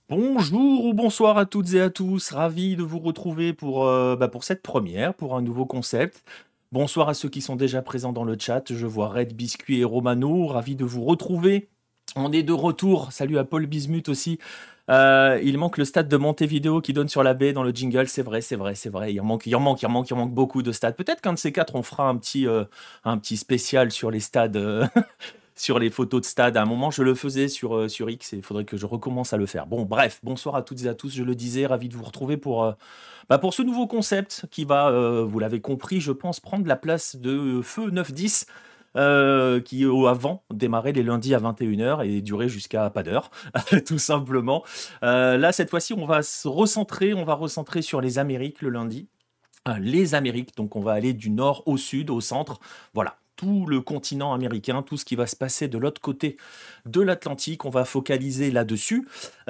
Bonjour ou bonsoir à toutes et à tous, ravi de vous retrouver pour cette première, pour un nouveau concept. Bonsoir à ceux qui sont déjà présents dans le chat, je vois Red Biscuit et Romano, ravi de vous retrouver. On est de retour, salut à Paul Bismuth aussi. Il manque le stade de Montevideo qui donne sur la baie dans le jingle, c'est vrai, c'est vrai, c'est vrai, il en manque beaucoup de stades. Peut-être qu'un de ces quatre, on fera un petit spécial sur les stades, sur les photos de stade. À un moment, je le faisais sur X et il faudrait que je recommence à le faire. Bon, bref, bonsoir à toutes et à tous. Je le disais, ravi de vous retrouver pour ce nouveau concept qui va, vous l'avez compris, je pense, prendre la place de Feu 9-10. Qui avant démarrait les lundis à 21h et durait jusqu'à pas d'heure, tout simplement. Là, cette fois-ci, on va recentrer sur les Amériques le lundi. Les Amériques, donc on va aller du nord au sud, au centre, voilà, tout le continent américain, tout ce qui va se passer de l'autre côté de l'Atlantique, on va focaliser là-dessus,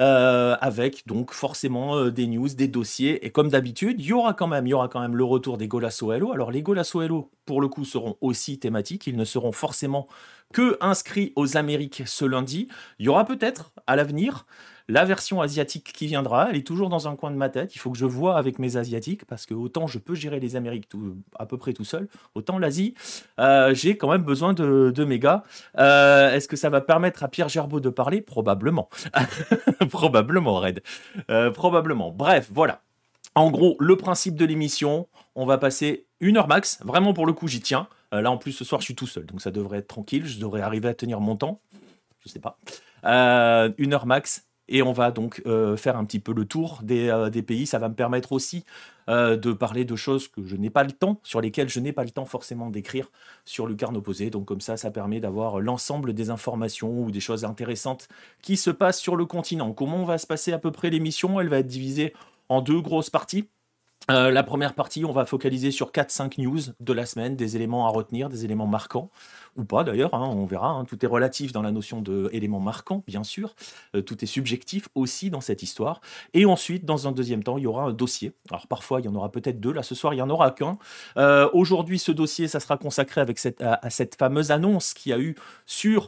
avec donc forcément des news, des dossiers, et comme d'habitude, il y aura quand même le retour des Golasso Hello. Alors les Golasso Hello, pour le coup, seront aussi thématiques, ils ne seront forcément que inscrits aux Amériques ce lundi. Il y aura peut-être à l'avenir la version asiatique qui viendra, elle est toujours dans un coin de ma tête. Il faut que je vois avec mes asiatiques parce que autant je peux gérer les Amériques à peu près tout seul, autant l'Asie, j'ai quand même besoin de mes gars. Est-ce que ça va permettre à Pierre Gerbeau de parler? Probablement. Probablement, Red. Probablement. Bref, voilà. En gros, le principe de l'émission, on va passer 1 heure max. Vraiment, pour le coup, j'y tiens. Là, en plus, ce soir, je suis tout seul, donc ça devrait être tranquille. Je devrais arriver à tenir mon temps. Je sais pas. 1 heure max. Et on va donc faire un petit peu le tour des pays. Ça va me permettre aussi de parler de choses que je n'ai pas le temps, sur lesquelles je n'ai pas le temps forcément d'écrire sur Lucarne Opposée. Donc comme ça permet d'avoir l'ensemble des informations ou des choses intéressantes qui se passent sur le continent. Comment va se passer à peu près l'émission? Elle va être divisée en 2 grosses parties. La première partie, on va focaliser sur 4-5 news de la semaine, des éléments à retenir, des éléments marquants, ou pas d'ailleurs, hein, on verra, hein, tout est relatif dans la notion d'éléments marquants, bien sûr, tout est subjectif aussi dans cette histoire. Et ensuite, dans un deuxième temps, il y aura un dossier. Alors parfois, il y en aura peut-être 2, là ce soir, il n'y en aura qu'un. Aujourd'hui, ce dossier, ça sera consacré à cette fameuse annonce qu'il y a eu sur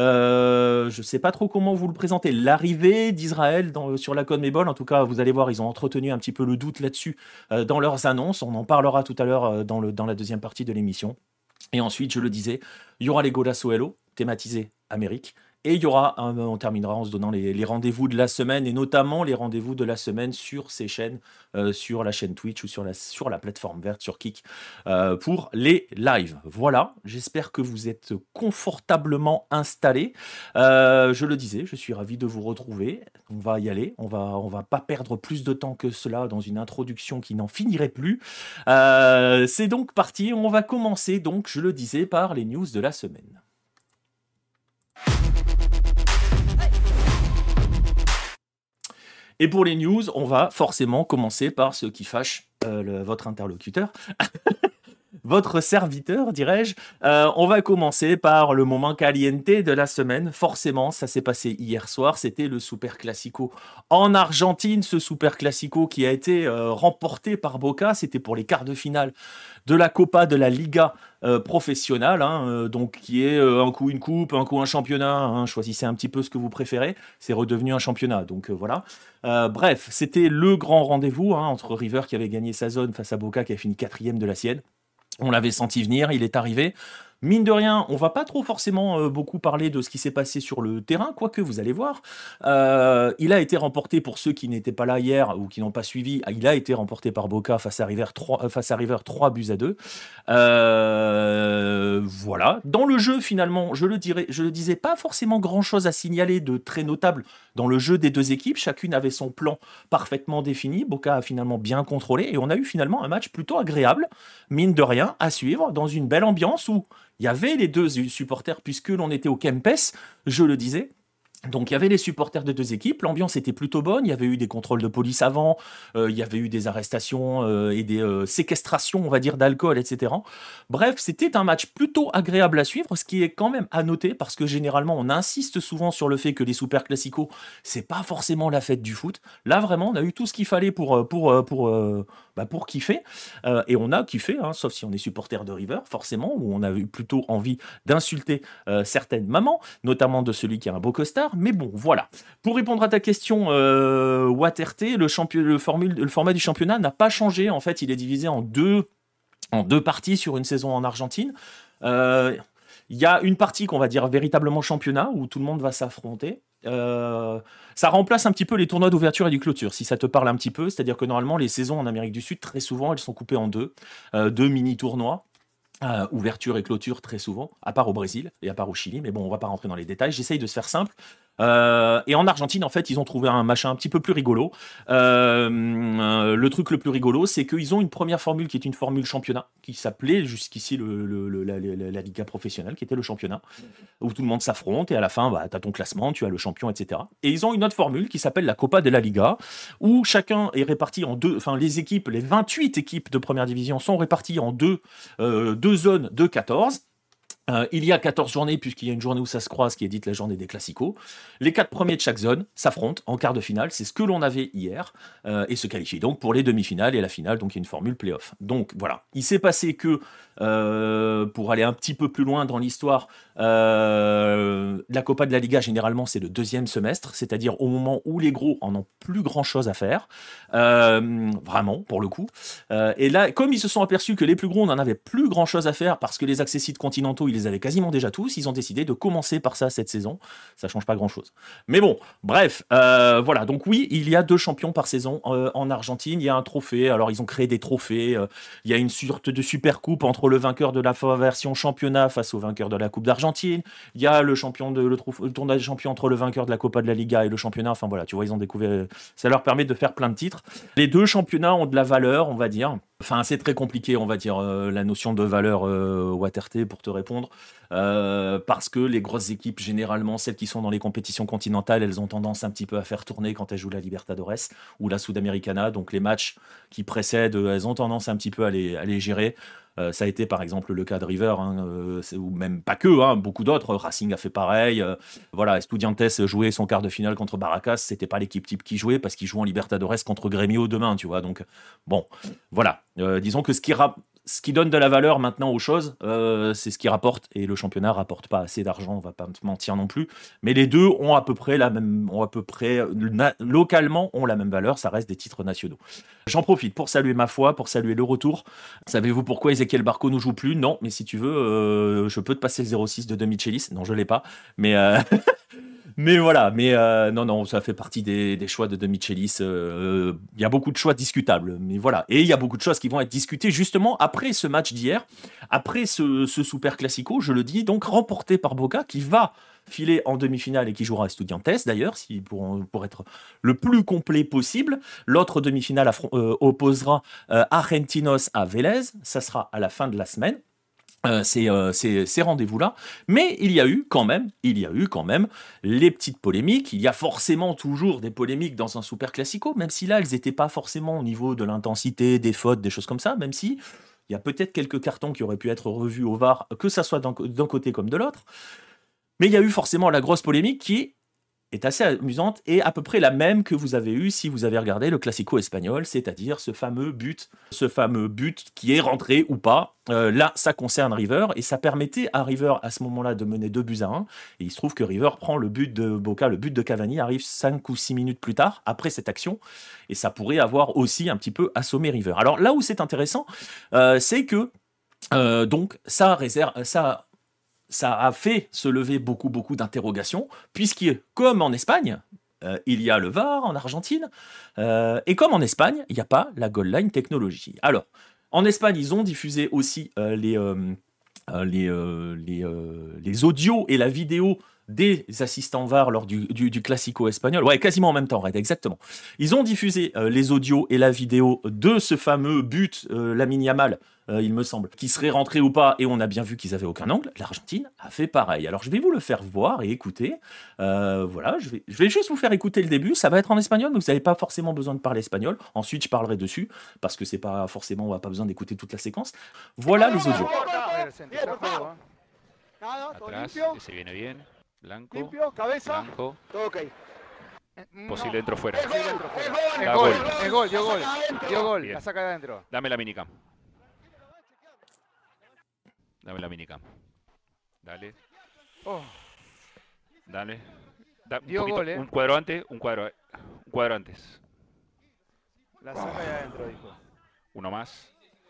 je ne sais pas trop comment vous le présenter, l'arrivée d'Israël sur la CONMEBOL. En tout cas, vous allez voir, ils ont entretenu un petit peu le doute là-dessus dans leurs annonces. On en parlera tout à l'heure dans la deuxième partie de l'émission. Et ensuite, je le disais, il y aura les Golasso Hello, thématisés Amérique. Et il y aura, on terminera en se donnant les rendez-vous de la semaine, et notamment les rendez-vous de la semaine sur ces chaînes, sur la chaîne Twitch ou sur la plateforme verte, sur Kik, pour les lives. Voilà, j'espère que vous êtes confortablement installés. Je le disais, je suis ravi de vous retrouver. On va y aller, on va pas perdre plus de temps que cela dans une introduction qui n'en finirait plus. C'est donc parti, on va commencer donc, je le disais, par les news de la semaine. Et pour les news, on va forcément commencer par ce qui fâche votre interlocuteur. Votre serviteur, dirais-je. On va commencer par le moment caliente de la semaine. Forcément, ça s'est passé hier soir. C'était le Super Classico en Argentine. Ce Super Classico qui a été remporté par Boca. C'était pour les quarts de finale de la Copa de la Liga professionnelle. Donc qui est un coup une coupe, un coup un championnat. Choisissez un petit peu ce que vous préférez. C'est redevenu un championnat. Donc voilà. Bref, c'était le grand rendez-vous entre River qui avait gagné sa zone face à Boca qui a fini 4e de la sienne. On l'avait senti venir, il est arrivé. Mine de rien, on va pas trop forcément beaucoup parler de ce qui s'est passé sur le terrain, quoique vous allez voir. Il a été remporté, pour ceux qui n'étaient pas là hier ou qui n'ont pas suivi, il a été remporté par Boca face à River 3-2. Voilà. Dans le jeu, finalement, je le disais, pas forcément grand-chose à signaler de très notable dans le jeu des deux équipes. Chacune avait son plan parfaitement défini. Boca a finalement bien contrôlé et on a eu finalement un match plutôt agréable, mine de rien, à suivre, dans une belle ambiance où il y avait les deux supporters, puisque l'on était au Kempes, je le disais. Donc il y avait les supporters de deux équipes, l'ambiance était plutôt bonne, il y avait eu des contrôles de police avant, il y avait eu des arrestations et des séquestrations, on va dire, d'alcool, etc. Bref, c'était un match plutôt agréable à suivre, ce qui est quand même à noter, parce que généralement on insiste souvent sur le fait que les Super Classicos, c'est pas forcément la fête du foot. Là vraiment, on a eu tout ce qu'il fallait pour kiffer, et on a kiffé, sauf si on est supporter de River, forcément, où on a eu plutôt envie d'insulter certaines mamans, notamment de celui qui a un beau costard. tard, mais bon, voilà. Pour répondre à ta question, WattRT, le format du championnat n'a pas changé. En fait, il est divisé en deux parties sur une saison en Argentine. Euh, Il y a une partie qu'on va dire véritablement championnat, où tout le monde va s'affronter. Ça remplace un petit peu les tournois d'ouverture et du clôture, si ça te parle un petit peu. C'est-à-dire que normalement, les saisons en Amérique du Sud, très souvent, elles sont coupées en deux mini-tournois. Ouverture et clôture très souvent, à part au Brésil et à part au Chili, mais bon, on va pas rentrer dans les détails. J'essaye de se faire simple. Et en Argentine, en fait, ils ont trouvé un machin un petit peu plus rigolo. Le truc le plus rigolo, c'est qu'ils ont une première formule qui est une formule championnat, qui s'appelait jusqu'ici la Liga professionnelle, qui était le championnat, où tout le monde s'affronte et à la fin, bah, tu as ton classement, tu as le champion, etc. Et ils ont une autre formule qui s'appelle la Copa de la Liga, où chacun est réparti en deux, enfin les équipes, les 28 équipes de première division sont réparties en deux zones de 14. Il y a 14 journées, puisqu'il y a une journée où ça se croise, qui est dite la journée des Classicos. Les 4 premiers de chaque zone s'affrontent en quart de finale. C'est ce que l'on avait hier, et se qualifient donc pour les demi-finales et la finale. Donc il y a une formule play-off. Donc voilà. Il s'est passé que, pour aller un petit peu plus loin dans l'histoire, la Copa de la Liga, généralement, c'est le deuxième semestre, c'est-à-dire au moment où les gros en ont plus grand-chose à faire. Vraiment, pour le coup. Et là, comme ils se sont aperçus que les plus gros n'en avaient plus grand-chose à faire parce que les accessites continentaux, ils les avaient quasiment déjà tous, ils ont décidé de commencer par ça cette saison. Ça change pas grand-chose. Mais bon, bref, voilà. Donc oui, il y a 2 champions par saison en Argentine. Il y a un trophée. Alors ils ont créé des trophées. Il y a une sorte de super coupe entre le vainqueur de la version championnat face au vainqueur de la Coupe d'Argentine. Il y a le tournoi des champions entre le vainqueur de la Copa de la Liga et le championnat. Enfin voilà, tu vois, ils ont découvert. Ça leur permet de faire plein de titres. Les 2 championnats ont de la valeur, on va dire. Enfin, c'est très compliqué, on va dire, la notion de valeur WattRT pour te répondre. Parce que les grosses équipes, généralement, celles qui sont dans les compétitions continentales, elles ont tendance un petit peu à faire tourner quand elles jouent la Libertadores ou la Sudamericana. Donc les matchs qui précèdent, elles ont tendance un petit peu à les gérer. Ça a été par exemple le cas de River, hein, ou même pas que, hein, beaucoup d'autres. Racing a fait pareil. Voilà, Estudiantes jouait son quart de finale contre Barracas. C'était pas l'équipe type qui jouait parce qu'ils jouent en Libertadores contre Grêmio demain, tu vois. Donc bon, voilà. Disons que ce qui donne de la valeur maintenant aux choses, c'est ce qui rapporte, et le championnat rapporte pas assez d'argent, on va pas mentir non plus, mais les deux ont à peu près localement ont la même valeur, ça reste des titres nationaux. J'en profite pour saluer ma foi, pour saluer le retour. Savez-vous pourquoi Ezequiel Barco ne joue plus? Non, mais si tu veux, je peux te passer le 06 de Michelis. Non, je l'ai pas, mais mais voilà, non, non, ça fait partie des choix de Michelis. Il y a beaucoup de choix discutables, mais voilà. Et il y a beaucoup de choses qui vont être discutées justement après ce match d'hier, après ce Super Classico, je le dis, donc remporté par Boca, qui va filer en demi-finale et qui jouera à Estudiantes d'ailleurs, pour être le plus complet possible. L'autre demi-finale opposera Argentinos à Vélez, ça sera à la fin de la semaine. Ces rendez-vous-là, mais il y a eu quand même les petites polémiques. Il y a forcément toujours des polémiques dans un Super Classico, même si là elles n'étaient pas forcément au niveau de l'intensité, des fautes, des choses comme ça, même si il y a peut-être quelques cartons qui auraient pu être revus au VAR, que ça soit d'un côté comme de l'autre. Mais il y a eu forcément la grosse polémique qui est assez amusante et à peu près la même que vous avez eu si vous avez regardé le Classico espagnol, c'est-à-dire ce fameux but qui est rentré ou pas. Là, ça concerne River et ça permettait à River à ce moment-là de mener 2-1. Et il se trouve que River prend le but de Boca, le but de Cavani arrive 5 ou 6 minutes plus tard, après cette action, et ça pourrait avoir aussi un petit peu assommé River. Alors là où c'est intéressant, c'est que donc ça a fait se lever beaucoup d'interrogations, puisque, comme en Espagne, il y a le VAR en Argentine, et comme en Espagne, il n'y a pas la goal line technologie. Alors, en Espagne, ils ont diffusé aussi les audios et la vidéo des assistants VAR lors du Classico espagnol. Ouais, quasiment en même temps, Red, exactement. Ils ont diffusé les audios et la vidéo de ce fameux but, Lamine Yamal, il me semble, qui serait rentré ou pas, et on a bien vu qu'ils avaient aucun angle. L'Argentine a fait pareil. Alors je vais vous le faire voir et écouter. Voilà, je vais juste vous faire écouter le début. Ça va être en espagnol, mais vous n'avez pas forcément besoin de parler espagnol. Ensuite, je parlerai dessus, parce que c'est pas forcément, on n'a pas besoin d'écouter toute la séquence. Voilà les audios. Atrás, ese viene bien. Blanco, Limpio, cabeza, blanco. todo ok. Posible dentro fuera. Es Da gol, gol. es gol, dio gol. Dio gol, Bien. la saca de adentro. Dame la minicam. Dame la minicam. Dale, Oh, dale. Un Dio poquito, gol, ¿eh? un cuadro antes, un cuadro antes. La saca de adentro, dijo. Uno más.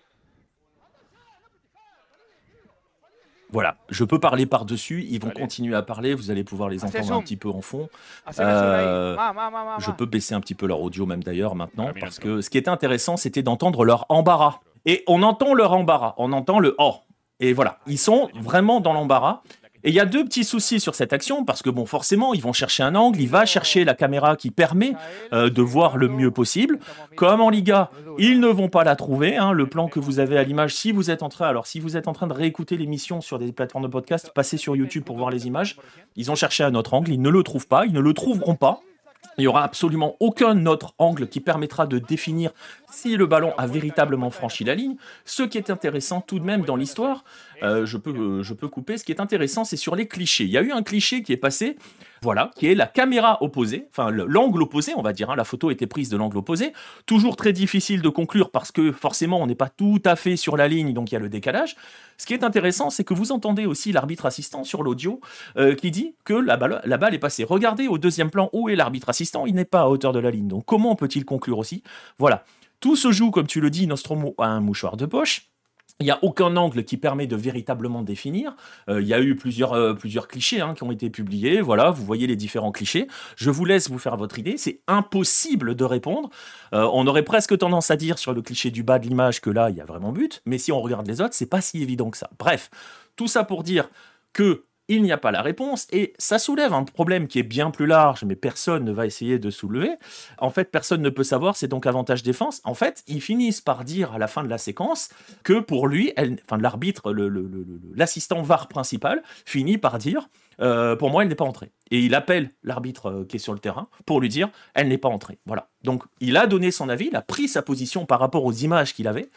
Voilà, je peux parler par-dessus, ils vont Allez. continuer à parler, vous allez pouvoir les Hace entendre un zoom. petit peu en fond. Haceme zoom ahí. Euh, Más. Je peux baisser un petit peu leur audio même d'ailleurs maintenant, Ah, bien, parce bien. que ce qui était intéressant, c'était d'entendre leur embarras. Et on entend leur embarras, on entend le « oh ». Et voilà, ils sont vraiment dans l'embarras. Et il y a deux petits soucis sur cette action, parce que bon, forcément, ils vont chercher un angle, il va chercher la caméra qui permet de voir le mieux possible. Comme en Liga, ils ne vont pas la trouver, hein, le plan que vous avez à l'image. Si vous êtes en train de réécouter l'émission sur des plateformes de podcast, passez sur YouTube pour voir les images. Ils ont cherché un autre angle, ils ne le trouvent pas, ils ne le trouveront pas. Il n'y aura absolument aucun autre angle qui permettra de définir si le ballon a véritablement franchi la ligne. Ce qui est intéressant tout de même dans l'histoire, je peux couper, ce qui est intéressant, c'est sur les clichés. Il y a eu un cliché qui est passé, voilà, qui est la caméra opposée, enfin l'angle opposé, on va dire, hein, la photo était prise de l'angle opposé. Toujours très difficile de conclure parce que forcément on n'est pas tout à fait sur la ligne, donc il y a le décalage. Ce qui est intéressant, c'est que vous entendez aussi l'arbitre assistant sur l'audio qui dit que la balle est passée. Regardez au deuxième plan où est l'arbitre assistant, il n'est pas à hauteur de la ligne. Donc comment peut-il conclure aussi ? Voilà. Tout se joue, comme tu le dis, Nostromo a un mouchoir de poche. Il n'y a aucun angle qui permet de véritablement définir. Il y a eu plusieurs clichés qui ont été publiés. Voilà, vous voyez les différents clichés. Je vous laisse vous faire votre idée. C'est impossible de répondre. On aurait presque tendance à dire sur le cliché du bas de l'image que là, il y a vraiment but. Mais si on regarde les autres, c'est pas si évident que ça. Bref, tout ça pour dire que il n'y a pas la réponse, et ça soulève un problème qui est bien plus large, mais personne ne va essayer de soulever. En fait, personne ne peut savoir, c'est donc avantage défense. En fait, ils finissent par dire à la fin de la séquence que pour lui, l'arbitre, l'assistant VAR principal, finit par dire pour moi, elle n'est pas entrée. Et il appelle l'arbitre qui est sur le terrain pour lui dire elle n'est pas entrée. Voilà. Donc, il a donné son avis, il a pris sa position par rapport aux images qu'il avait.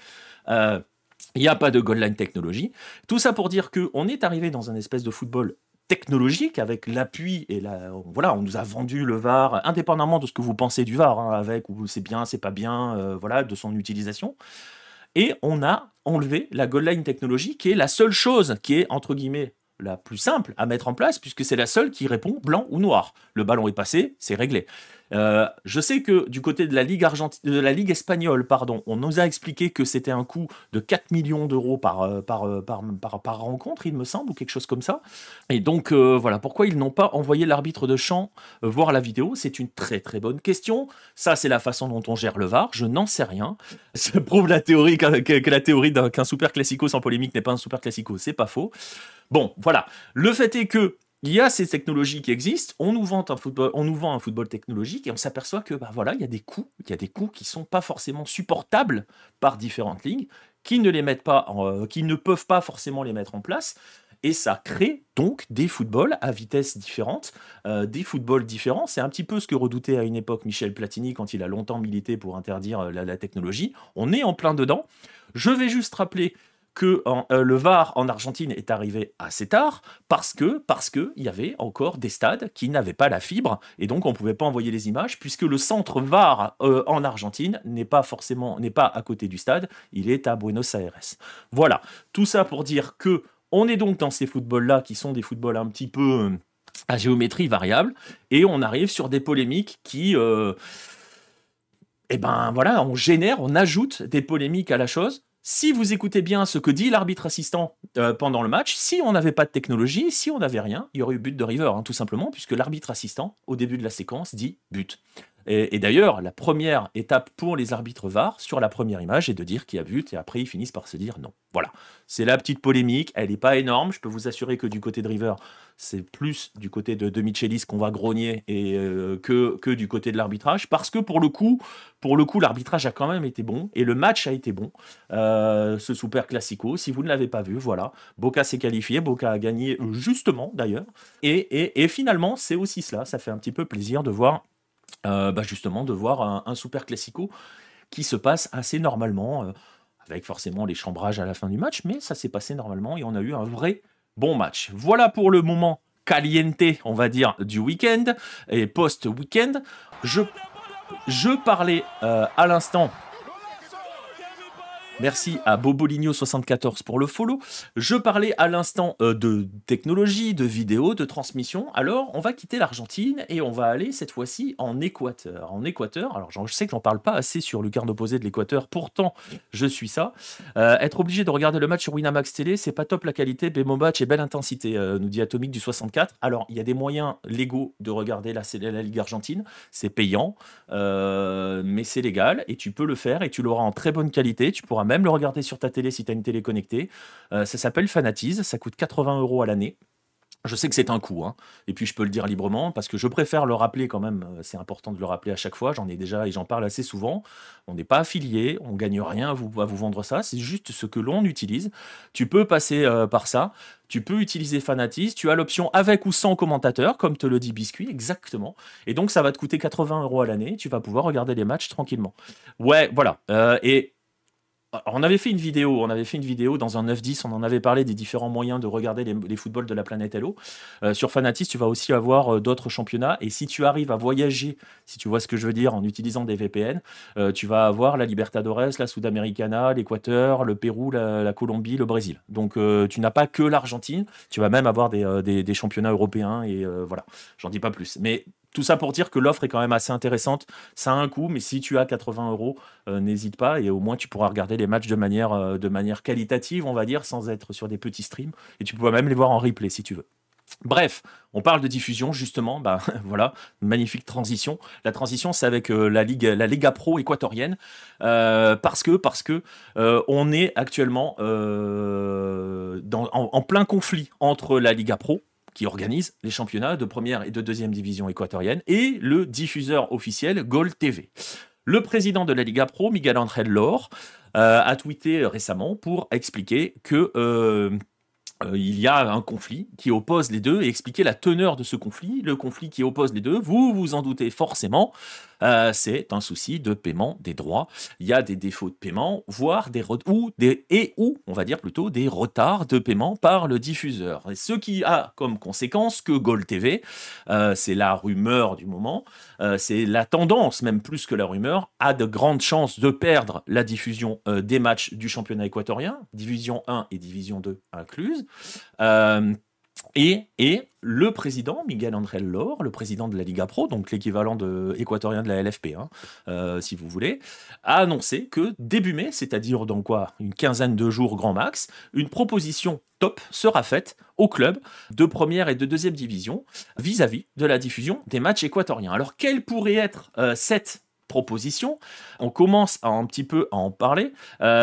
Il n'y a pas de goal line technologie. Tout ça pour dire qu'on est arrivé dans un espèce de football technologique avec l'appui et voilà, on nous a vendu le VAR indépendamment de ce que vous pensez du VAR, avec ou c'est bien, c'est pas bien, voilà, de son utilisation. Et on a enlevé la goal line technologie qui est la seule chose qui est entre guillemets la plus simple à mettre en place puisque c'est la seule qui répond blanc ou noir. Le ballon est passé, c'est réglé. Je sais que du côté de la Ligue espagnole, on nous a expliqué que c'était un coût de 4 millions d'euros par rencontre, il me semble, ou quelque chose comme ça. Et donc, voilà, pourquoi ils n'ont pas envoyé l'arbitre de champ voir la vidéo ? C'est une très très bonne question. Ça, c'est la façon dont on gère le VAR, je n'en sais rien. Ça prouve la théorie que la théorie qu'un super classico sans polémique n'est pas un super classico, c'est pas faux. Bon, voilà. Le fait est que il y a ces technologies qui existent, on nous vend un football technologique et on s'aperçoit que voilà, il y a des coûts qui sont pas forcément supportables par différentes ligues, qui ne peuvent pas forcément les mettre en place, et ça crée donc des footballs à vitesse différente, des footballs différents. C'est un petit peu ce que redoutait à une époque Michel Platini quand il a longtemps milité pour interdire la technologie. On est en plein dedans. Je vais juste rappeler que le VAR en Argentine est arrivé assez tard parce que il y avait encore des stades qui n'avaient pas la fibre et donc on pouvait pas envoyer les images puisque le centre VAR en Argentine n'est pas à côté du stade, il est à Buenos Aires. Voilà, tout ça pour dire que on est donc dans ces footballs-là qui sont des footballs un petit peu à géométrie variable et on arrive sur des polémiques qui on ajoute des polémiques à la chose. Si vous écoutez bien ce que dit l'arbitre assistant pendant le match, si on n'avait pas de technologie, si on n'avait rien, il y aurait eu but de River, tout simplement, puisque l'arbitre assistant, au début de la séquence, dit but. Et d'ailleurs, la première étape pour les arbitres VAR, sur la première image, est de dire qu'il y a but, et après ils finissent par se dire non. Voilà, c'est la petite polémique, elle n'est pas énorme, je peux vous assurer que du côté de River, c'est plus du côté de Michelis qu'on va grogner que du côté de l'arbitrage, parce que pour le coup, l'arbitrage a quand même été bon, et le match a été bon, ce Super Classico, si vous ne l'avez pas vu, voilà, Boca s'est qualifié, Boca a gagné justement d'ailleurs, et finalement c'est aussi cela, ça fait un petit peu plaisir de voir justement de voir un Super Classico qui se passe assez normalement, avec forcément les chambrages à la fin du match, mais ça s'est passé normalement et on a eu un vrai bon match. Voilà pour le moment caliente, on va dire, du week-end et post-week-end. Je parlais à l'instant Merci à Boboligno74 pour le follow. Je parlais à l'instant de technologie, de vidéo, de transmission. Alors, on va quitter l'Argentine et on va aller cette fois-ci en Équateur. En Équateur, alors je sais que j'en parle pas assez sur Lucarne opposé de l'Équateur, pourtant je suis ça. Être obligé de regarder le match sur Winamax Télé, c'est pas top la qualité, bémo match et belle intensité, nous dit Atomique du 64. Alors, il y a des moyens légaux de regarder la Ligue argentine, c'est payant, mais c'est légal et tu peux le faire et tu l'auras en très bonne qualité. Tu pourras même le regarder sur ta télé si tu as une télé connectée. Ça s'appelle Fanatize, ça coûte 80 € à l'année. Je sais que c'est un coût, hein. Et puis je peux le dire librement parce que je préfère le rappeler quand même. C'est important de le rappeler à chaque fois. J'en ai déjà et j'en parle assez souvent. On n'est pas affilié, on gagne rien à vous vendre ça. C'est juste ce que l'on utilise. Tu peux passer par ça. Tu peux utiliser Fanatize. Tu as l'option avec ou sans commentateur, comme te le dit Biscuit, exactement. Et donc ça va te coûter 80 € à l'année. Tu vas pouvoir regarder les matchs tranquillement. Ouais, voilà. Et on avait fait une vidéo dans un 9-10, on en avait parlé des différents moyens de regarder les footballs de la planète Hello. Sur Fanatis, tu vas aussi avoir d'autres championnats, et si tu arrives à voyager, si tu vois ce que je veux dire, en utilisant des VPN, tu vas avoir la Libertadores, la Sudamericana, l'Équateur, le Pérou, la Colombie, le Brésil. Donc tu n'as pas que l'Argentine, tu vas même avoir des championnats européens, et voilà, j'en dis pas plus. Mais tout ça pour dire que l'offre est quand même assez intéressante. Ça a un coût, mais si tu as 80 €, n'hésite pas et au moins tu pourras regarder les matchs de manière qualitative, on va dire, sans être sur des petits streams. Et tu pourras même les voir en replay si tu veux. Bref, on parle de diffusion justement, bah voilà, magnifique transition. La transition, c'est avec la Liga Pro équatorienne, parce que on est actuellement en plein conflit entre la Liga Pro, qui organise les championnats de première et de deuxième division équatorienne, et le diffuseur officiel Gol TV. Le président de la Liga Pro, Miguel Ángel Lor, a tweeté récemment pour expliquer que il y a un conflit qui oppose les deux et expliquer la teneur de ce conflit. Le conflit qui oppose les deux, vous vous en doutez forcément, c'est un souci de paiement des droits. Il y a des défauts de paiement, voire on va dire plutôt des retards de paiement par le diffuseur. Et ce qui a comme conséquence que Gol TV, c'est la rumeur du moment, c'est la tendance, même plus que la rumeur, a de grandes chances de perdre la diffusion des matchs du championnat équatorien, division 1 et division 2 incluses. Et le président, Miguel Ángel Lor, le président de la Liga Pro, donc l'équivalent équatorien de la LFP, si vous voulez, a annoncé que début mai, c'est-à-dire dans une quinzaine de jours grand max, une proposition top sera faite aux clubs de première et de deuxième division vis-à-vis de la diffusion des matchs équatoriens. Alors, quelle pourrait être cette proposition? On commence un petit peu à en parler.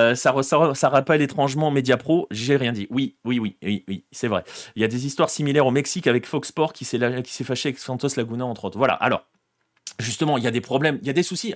Ça rappelle étrangement Mediapro. J'ai rien dit. Oui, c'est vrai. Il y a des histoires similaires au Mexique avec Fox Sports qui s'est fâché avec Santos Laguna, entre autres. Voilà. Alors, justement, il y a des problèmes, il y a des soucis.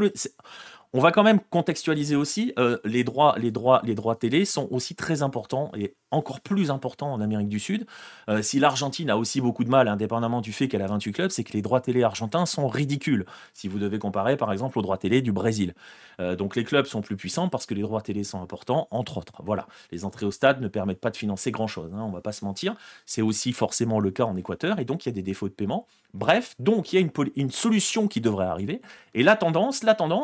On va quand même contextualiser aussi, les droits télé sont aussi très importants et encore plus importants en Amérique du Sud. Si l'Argentine a aussi beaucoup de mal, indépendamment du fait qu'elle a 28 clubs, c'est que les droits télé argentins sont ridicules. Si vous devez comparer par exemple aux droits télé du Brésil. Donc les clubs sont plus puissants parce que les droits télé sont importants, entre autres. Voilà. Les entrées au stade ne permettent pas de financer grand-chose, on ne va pas se mentir. C'est aussi forcément le cas en Équateur et donc il y a des défauts de paiement. Bref, donc il y a une solution qui devrait arriver. Et la tendance,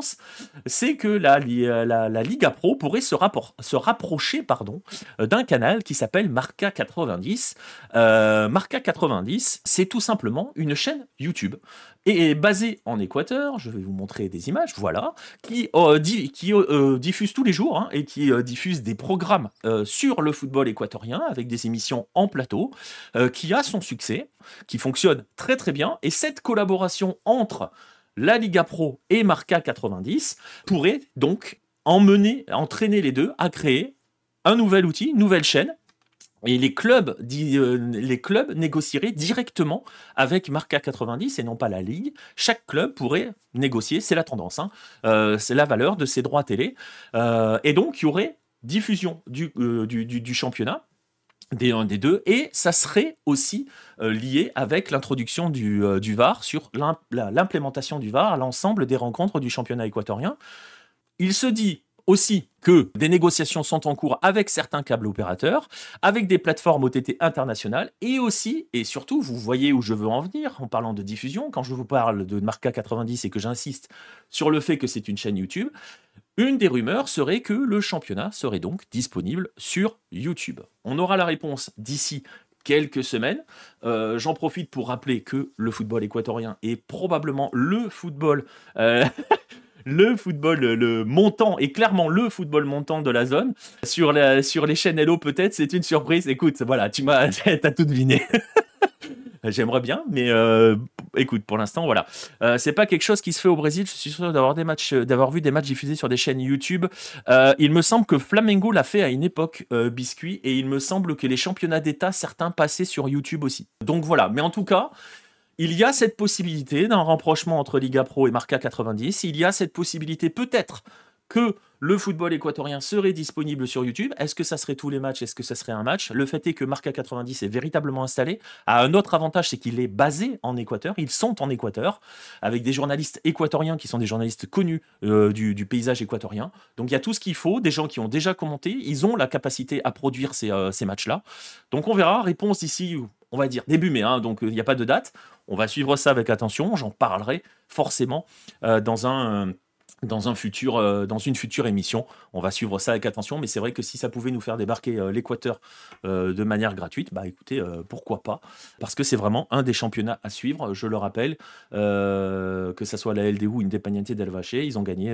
c'est que la Liga Pro pourrait se rapprocher d'un canal qui s'appelle Marca 90. Marca 90, c'est tout simplement une chaîne YouTube et est basée en Équateur. Je vais vous montrer des images, voilà, qui diffuse tous les jours et qui diffuse des programmes sur le football équatorien avec des émissions en plateau, qui a son succès, qui fonctionne très très bien. Et cette collaboration entre la Liga Pro et Marca 90 pourrait donc entraîner les deux à créer un nouvel outil, une nouvelle chaîne. Et les clubs négocieraient directement avec Marca 90 et non pas la Ligue. Chaque club pourrait négocier, c'est la tendance, c'est la valeur de ses droits télé. Et donc, il y aurait diffusion du championnat des deux, et ça serait aussi lié avec l'introduction du VAR sur l'implémentation du VAR à l'ensemble des rencontres du championnat équatorien. Il se dit aussi que des négociations sont en cours avec certains câbles opérateurs, avec des plateformes OTT internationales, et aussi, et surtout, vous voyez où je veux en venir en parlant de diffusion, quand je vous parle de Marca 90 et que j'insiste sur le fait que c'est une chaîne YouTube, une des rumeurs serait que le championnat serait donc disponible sur YouTube. On aura la réponse d'ici quelques semaines. J'en profite pour rappeler que le football équatorien est probablement le football... le football, le montant, est clairement le football montant de la zone. Sur les chaînes Hello, peut-être, c'est une surprise. Écoute, voilà, t'as tout deviné. J'aimerais bien, mais écoute, pour l'instant, voilà. C'est pas quelque chose qui se fait au Brésil. Je suis sûr d'avoir vu des matchs diffusés sur des chaînes YouTube. Il me semble que Flamengo l'a fait à une époque, Biscuit, et il me semble que les championnats d'État, certains passaient sur YouTube aussi. Donc voilà, mais en tout cas, il y a cette possibilité d'un rapprochement entre Liga Pro et Marca 90. Il y a cette possibilité peut-être que le football équatorien serait disponible sur YouTube. Est-ce que ça serait tous les matchs? Est-ce que ça serait un match? Le fait est que Marca 90 est véritablement installé. A un autre avantage, c'est qu'il est basé en Équateur. Ils sont en Équateur, avec des journalistes équatoriens qui sont des journalistes connus du paysage équatorien. Donc il y a tout ce qu'il faut, des gens qui ont déjà commenté. Ils ont la capacité à produire ces matchs-là. Donc on verra. Réponse d'ici, on va dire début mai, hein, donc il n'y a pas de date. On va suivre ça avec attention. J'en parlerai forcément dans une future émission. On va suivre ça avec attention, mais c'est vrai que si ça pouvait nous faire débarquer l'Équateur de manière gratuite, bah écoutez, pourquoi pas? Parce que c'est vraiment un des championnats à suivre, je le rappelle, que ça soit la LDU ou Independiente del Valle, ils ont gagné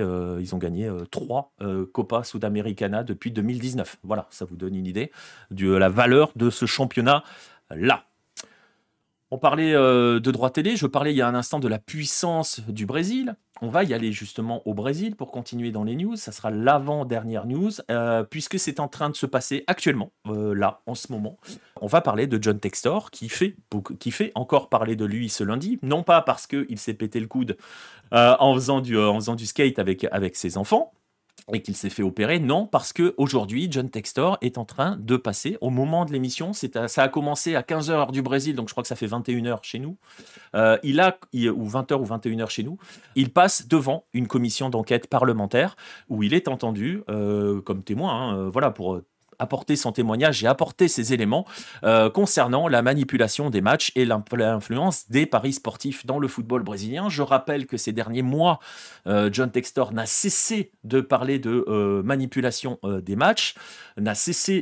3 Copa Sudamericana depuis 2019. Voilà, ça vous donne une idée de la valeur de ce championnat-là. On parlait de droit télé, je parlais il y a un instant de la puissance du Brésil. On va y aller justement au Brésil pour continuer dans les news. Ça sera l'avant-dernière news, puisque c'est en train de se passer actuellement, là, en ce moment. On va parler de John Textor, qui fait encore parler de lui ce lundi. Non pas parce qu'il s'est pété le coude en faisant du skate avec ses enfants, et qu'il s'est fait opérer, non, parce qu'aujourd'hui, John Textor est en train de passer, au moment de l'émission, ça a commencé à 15h heure du Brésil, donc je crois que ça fait 21h chez nous, ou 20h ou 21h chez nous, il passe devant une commission d'enquête parlementaire, où il est entendu comme témoin, voilà, pour apporter son témoignage et apporter ses éléments concernant la manipulation des matchs et l'influence des paris sportifs dans le football brésilien. Je rappelle que ces derniers mois, John Textor n'a cessé de parler de manipulation des matchs, n'a cessé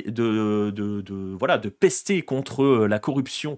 de pester contre la corruption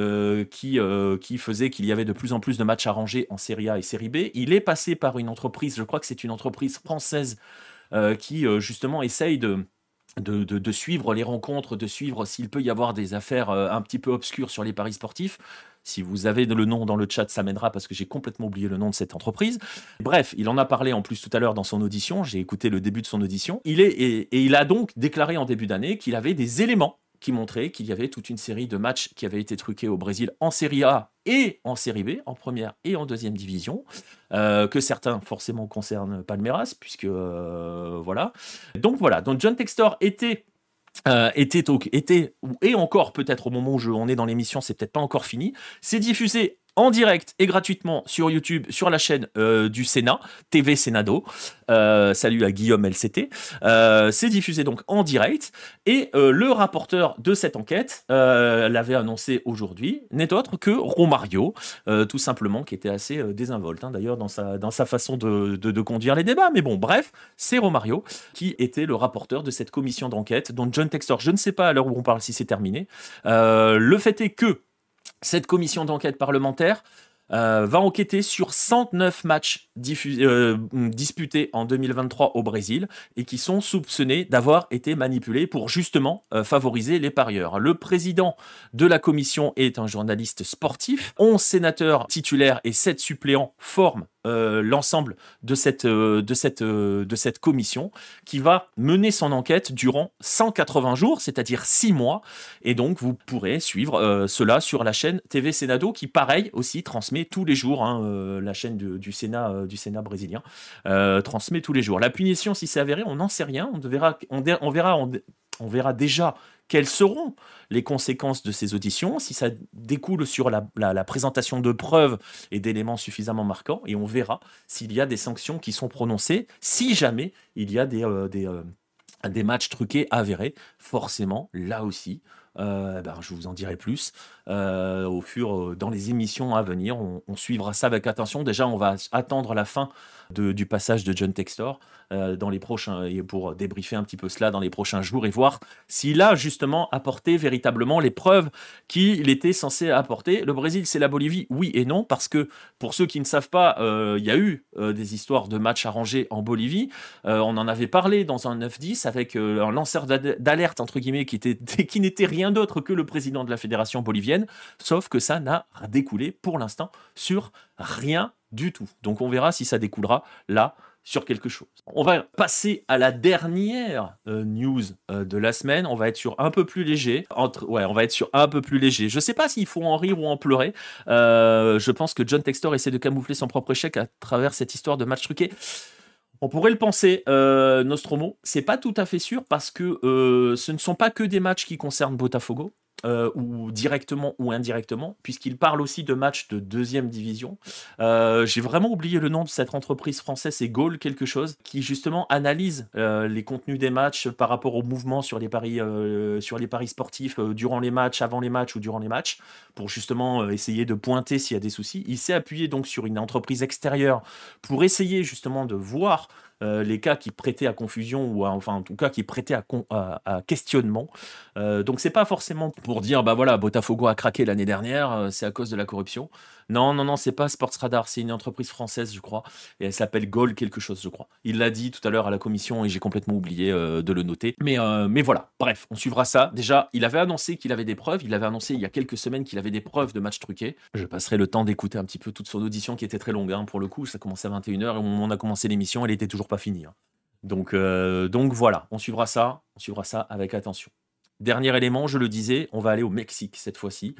qui faisait qu'il y avait de plus en plus de matchs arrangés en Serie A et Serie B. Il est passé par une entreprise, je crois que c'est une entreprise française qui justement essaye de suivre les rencontres, de suivre s'il peut y avoir des affaires un petit peu obscures sur les paris sportifs. Si vous avez le nom dans le chat, ça m'aidera parce que j'ai complètement oublié le nom de cette entreprise. Bref, il en a parlé en plus tout à l'heure dans son audition. J'ai écouté le début de son audition. Il a donc déclaré en début d'année qu'il avait des éléments qui montraient qu'il y avait toute une série de matchs qui avaient été truqués au Brésil en Serie A et en Série B, en première et en deuxième division, que certains forcément concernent Palmeiras, puisque voilà. Donc John Textor était et encore peut-être au moment où on est dans l'émission, c'est peut-être pas encore fini. C'est diffusé en direct et gratuitement sur YouTube, sur la chaîne du Sénat, TV Senado. Salut à Guillaume LCT. C'est diffusé donc en direct. Et le rapporteur de cette enquête l'avait annoncé aujourd'hui, n'est autre que Romario, tout simplement, qui était assez désinvolte, hein, d'ailleurs, dans sa façon de conduire les débats. Mais bon, bref, c'est Romario qui était le rapporteur de cette commission d'enquête, dont John Textor, je ne sais pas à l'heure où on parle si c'est terminé. Le fait est que cette commission d'enquête parlementaire va enquêter sur 109 matchs disputés en 2023 au Brésil et qui sont soupçonnés d'avoir été manipulés pour justement favoriser les parieurs. Le président de la commission est un journaliste sportif. 11 sénateurs titulaires et 7 suppléants forment l'ensemble de cette commission qui va mener son enquête durant 180 jours, c'est-à-dire 6 mois. Et donc, vous pourrez suivre cela sur la chaîne TV Senado qui, pareil, aussi transmet tous les jours, la chaîne du Sénat brésilien, transmet tous les jours. La punition, si c'est avéré, on n'en sait rien. On verra déjà quelles seront les conséquences de ces auditions, si ça découle sur la présentation de preuves et d'éléments suffisamment marquants, et on verra s'il y a des sanctions qui sont prononcées, si jamais il y a des matchs truqués avérés. Forcément, là aussi, je vous en dirai plus dans les émissions à venir. On suivra ça avec attention. Déjà, on va attendre la fin du passage de John Textor dans les prochains, et pour débriefer un petit peu cela dans les prochains jours et voir s'il a justement apporté véritablement les preuves qu'il était censé apporter. Le Brésil, c'est la Bolivie, oui et non, parce que pour ceux qui ne savent pas, il y a eu des histoires de matchs arrangés en Bolivie. On en avait parlé dans un 9-10 avec un lanceur d'alerte, entre guillemets, qui n'était rien d'autre que le président de la fédération bolivienne, sauf que ça n'a découlé pour l'instant sur rien du tout. Donc on verra si ça découlera là sur quelque chose. On va passer à la dernière news de la semaine. On va être sur un peu plus léger. On va être sur un peu plus léger. Je ne sais pas s'il faut en rire ou en pleurer. Je pense que John Textor essaie de camoufler son propre échec à travers cette histoire de match truqué. On pourrait le penser, Nostromo. C'est pas tout à fait sûr parce que ce ne sont pas que des matchs qui concernent Botafogo. Ou directement ou indirectement, puisqu'il parle aussi de matchs de deuxième division. J'ai vraiment oublié le nom de cette entreprise française, c'est Goal quelque chose, qui justement analyse les contenus des matchs par rapport au mouvement sur les paris sportifs durant les matchs, avant les matchs ou durant les matchs, pour justement essayer de pointer s'il y a des soucis. Il s'est appuyé donc sur une entreprise extérieure pour essayer justement de voir les cas qui prêtaient à confusion ou en tout cas qui prêtaient à questionnement. Donc c'est pas forcément pour dire Botafogo a craqué l'année dernière, c'est à cause de la corruption. Non, c'est pas Sportsradar, c'est une entreprise française, je crois, et elle s'appelle Goal quelque chose, je crois. Il l'a dit tout à l'heure à la commission et j'ai complètement oublié de le noter. Mais voilà, bref, on suivra ça. Déjà, il avait annoncé qu'il avait des preuves, il avait annoncé il y a quelques semaines qu'il avait des preuves de matchs truqués. Je passerai le temps d'écouter un petit peu toute son audition qui était très longue, pour le coup, ça commençait à 21h et au moment où on a commencé l'émission, elle était toujours pas finie. Donc voilà, on suivra ça avec attention. Dernier élément, je le disais, on va aller au Mexique cette fois-ci.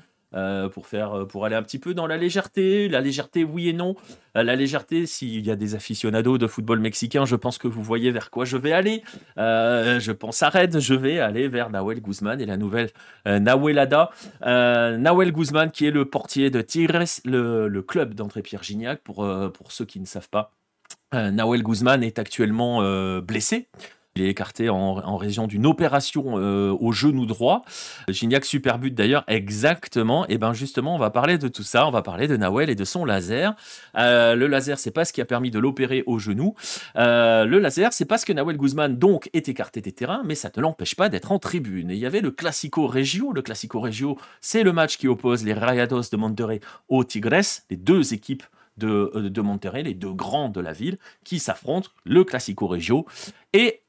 Pour aller un petit peu dans la légèreté, oui et non. La légèreté, s'il y a des aficionados de football mexicain, je pense que vous voyez vers quoi je vais aller. Je pense à Red, je vais aller vers Nahuel Guzman et la nouvelle Nahuelada. Nahuel Guzman qui est le portier de Tigres, le club d'André-Pierre Gignac, pour ceux qui ne savent pas. Nahuel Guzman est actuellement blessé. Il est écarté en raison d'une opération au genou droit. Gignac, super but d'ailleurs, exactement. Et bien justement, on va parler de tout ça. On va parler de Nahuel et de son laser. Le laser, c'est pas ce qui a permis de l'opérer au genou. Le laser, c'est parce que Nahuel Guzman donc est écarté des terrains, mais ça ne l'empêche pas d'être en tribune. Et il y avait le Clásico Regio. Le Clásico Regio, c'est le match qui oppose les Rayados de Monterrey aux Tigres, les deux équipes de Monterrey, les deux grands de la ville, qui s'affrontent, le Clásico Regio. Et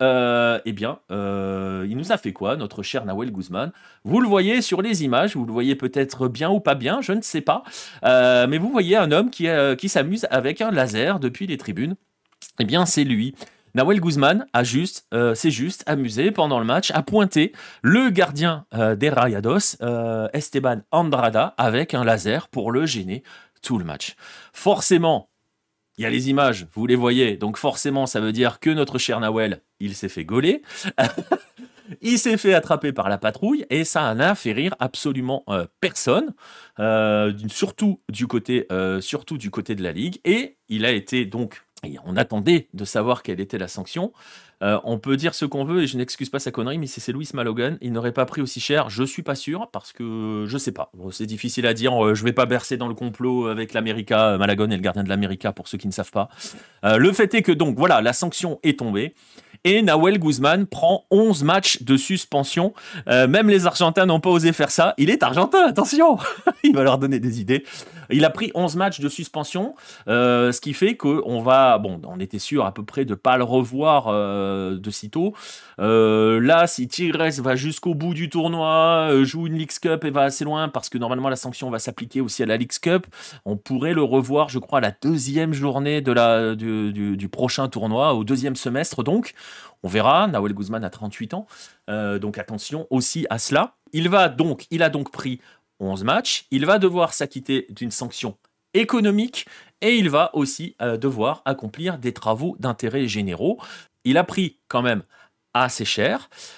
il nous a fait quoi, notre cher Nahuel Guzman? Vous le voyez sur les images, vous le voyez peut-être bien ou pas bien, je ne sais pas, mais vous voyez un homme qui s'amuse avec un laser depuis les tribunes. Eh bien, c'est lui. Nahuel Guzman s'est juste amusé pendant le match à pointer le gardien des Rayados, Esteban Andrada, avec un laser pour le gêner tout le match. Forcément, il y a les images, vous les voyez, donc forcément, ça veut dire que notre cher Nahuel, il s'est fait gauler. Il s'est fait attraper par la patrouille et ça n'a fait rire absolument personne, surtout du côté de la Ligue. Et il a été donc... On attendait de savoir quelle était la sanction. On peut dire ce qu'on veut et je n'excuse pas sa connerie, mais si c'est Luis Malogan, il n'aurait pas pris aussi cher. Je suis pas sûr parce que je sais pas. Bon, c'est difficile à dire. Je vais pas bercer dans le complot avec l'América. Malagon est le gardien de l'América pour ceux qui ne savent pas. Le fait est que donc voilà, la sanction est tombée. Et Nahuel Guzman prend 11 matchs de suspension. Même les Argentins n'ont pas osé faire ça. Il est argentin, attention. Il va leur donner des idées. Il a pris 11 matchs de suspension, ce qui fait qu'on va... Bon, on était sûr à peu près de ne pas le revoir de sitôt. Là, si Tigres va jusqu'au bout du tournoi, joue une Leagues Cup et va assez loin, parce que normalement la sanction va s'appliquer aussi à la Leagues Cup, on pourrait le revoir, je crois, à la deuxième journée du prochain tournoi, au deuxième semestre donc. On verra, Nahuel Guzman a 38 ans, donc attention aussi à cela. Il a donc pris 11 matchs, il va devoir s'acquitter d'une sanction économique et il va aussi devoir accomplir des travaux d'intérêt généraux. Il a pris quand même assez cher.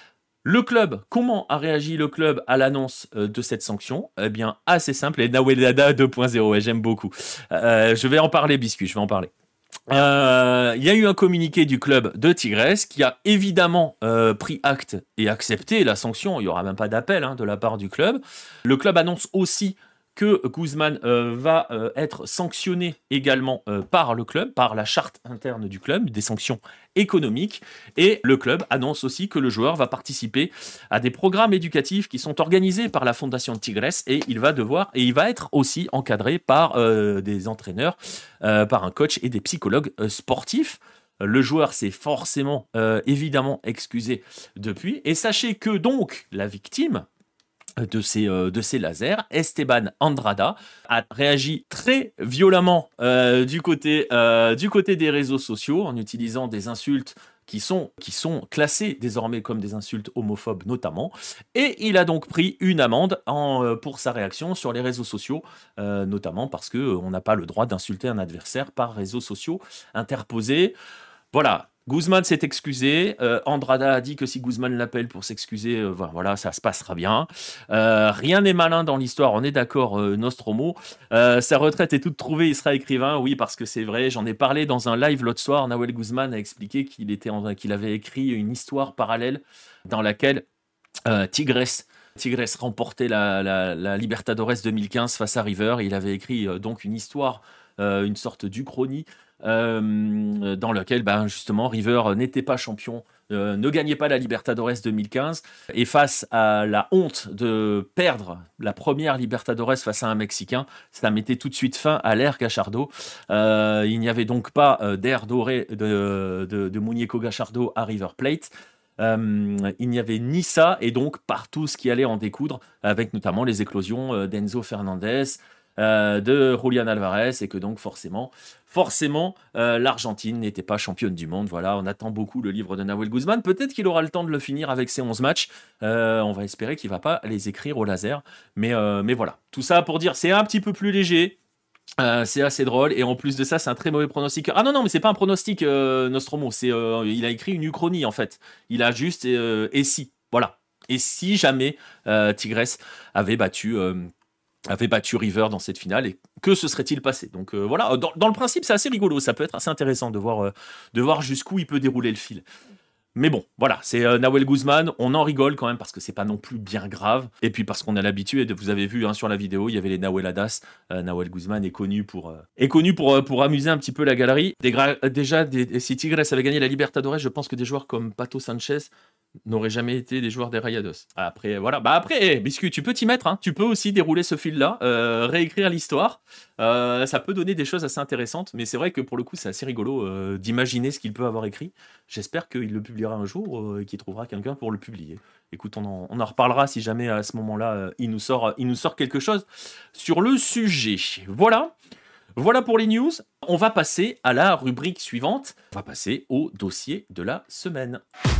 Le club, comment a réagi le club à l'annonce de cette sanction? Eh bien, assez simple, et Nawel Dada 2.0, ouais, j'aime beaucoup. Je vais en parler, Biscuit, je vais en parler. Il y a eu un communiqué du club de Tigres qui a évidemment pris acte et accepté la sanction. Il n'y aura même pas d'appel de la part du club. Le club annonce aussi que Guzman va être sanctionné également par le club, par la charte interne du club, des sanctions économiques. Et le club annonce aussi que le joueur va participer à des programmes éducatifs qui sont organisés par la Fondation de Tigres et il va être aussi encadré par des entraîneurs, par un coach et des psychologues sportifs. Le joueur s'est forcément, évidemment, excusé depuis. Et sachez que donc la victime de ces lasers, Esteban Andrada, a réagi très violemment du côté des réseaux sociaux en utilisant des insultes qui sont classées désormais comme des insultes homophobes notamment, et il a donc pris une amende pour sa réaction sur les réseaux sociaux, notamment parce qu'on n'a pas le droit d'insulter un adversaire par réseaux sociaux interposés. Voilà, Guzman s'est excusé. Andrada a dit que si Guzman l'appelle pour s'excuser, voilà, ça se passera bien. Rien n'est malin dans l'histoire, on est d'accord, Nostromo. Sa retraite est toute trouvée, il sera écrivain. Oui, parce que c'est vrai, j'en ai parlé dans un live l'autre soir. Nawel Guzman a expliqué qu'il avait écrit une histoire parallèle dans laquelle Tigres remportait la Libertadores 2015 face à River. Il avait écrit donc une histoire, une sorte d'Uchronie, dans lequel justement River n'était pas champion, ne gagnait pas la Libertadores 2015, et face à la honte de perdre la première Libertadores face à un Mexicain, ça mettait tout de suite fin à l'ère Gallardo. Il n'y avait donc pas d'ère dorée de Muñeco Gallardo à River Plate. Il n'y avait ni ça, et donc partout ce qui allait en découdre, avec notamment les éclosions d'Enzo Fernandez, de Julián Álvarez, et que donc forcément, l'Argentine n'était pas championne du monde. Voilà, on attend beaucoup le livre de Nawel Guzman. Peut-être qu'il aura le temps de le finir avec ses 11 matchs. On va espérer qu'il ne va pas les écrire au laser. Mais voilà, tout ça pour dire, c'est un petit peu plus léger. C'est assez drôle, et en plus de ça, c'est un très mauvais pronostic. Ah non, mais c'est pas un pronostic, Nostromo. Il a écrit une uchronie en fait. Il a juste et si, voilà. Et si jamais Tigres avait battu River dans cette finale, et que se serait-il passé? Donc voilà, dans le principe, c'est assez rigolo. Ça peut être assez intéressant de voir jusqu'où il peut dérouler le fil. Mais bon, voilà, c'est Nawel Guzman, on en rigole quand même parce que c'est pas non plus bien grave, et puis parce qu'on a l'habitude, vous avez vu sur la vidéo, il y avait les Naweladas. Nawel Guzman est connu pour amuser un petit peu la galerie. Si Tigres avait gagné la Libertadores, je pense que des joueurs comme Pato Sanchez n'auraient jamais été des joueurs des Rayados. Après, voilà. Après, Biscuit, tu peux t'y mettre, tu peux aussi dérouler ce fil-là, réécrire l'histoire. Ça peut donner des choses assez intéressantes, mais c'est vrai que pour le coup, c'est assez rigolo d'imaginer ce qu'il peut avoir écrit. J'espère qu'il le publiera un jour et qu'il trouvera quelqu'un pour le publier. Écoute, on en reparlera si jamais à ce moment-là, il nous sort quelque chose sur le sujet. Voilà pour les news. On va passer à la rubrique suivante. On va passer au dossier de la semaine.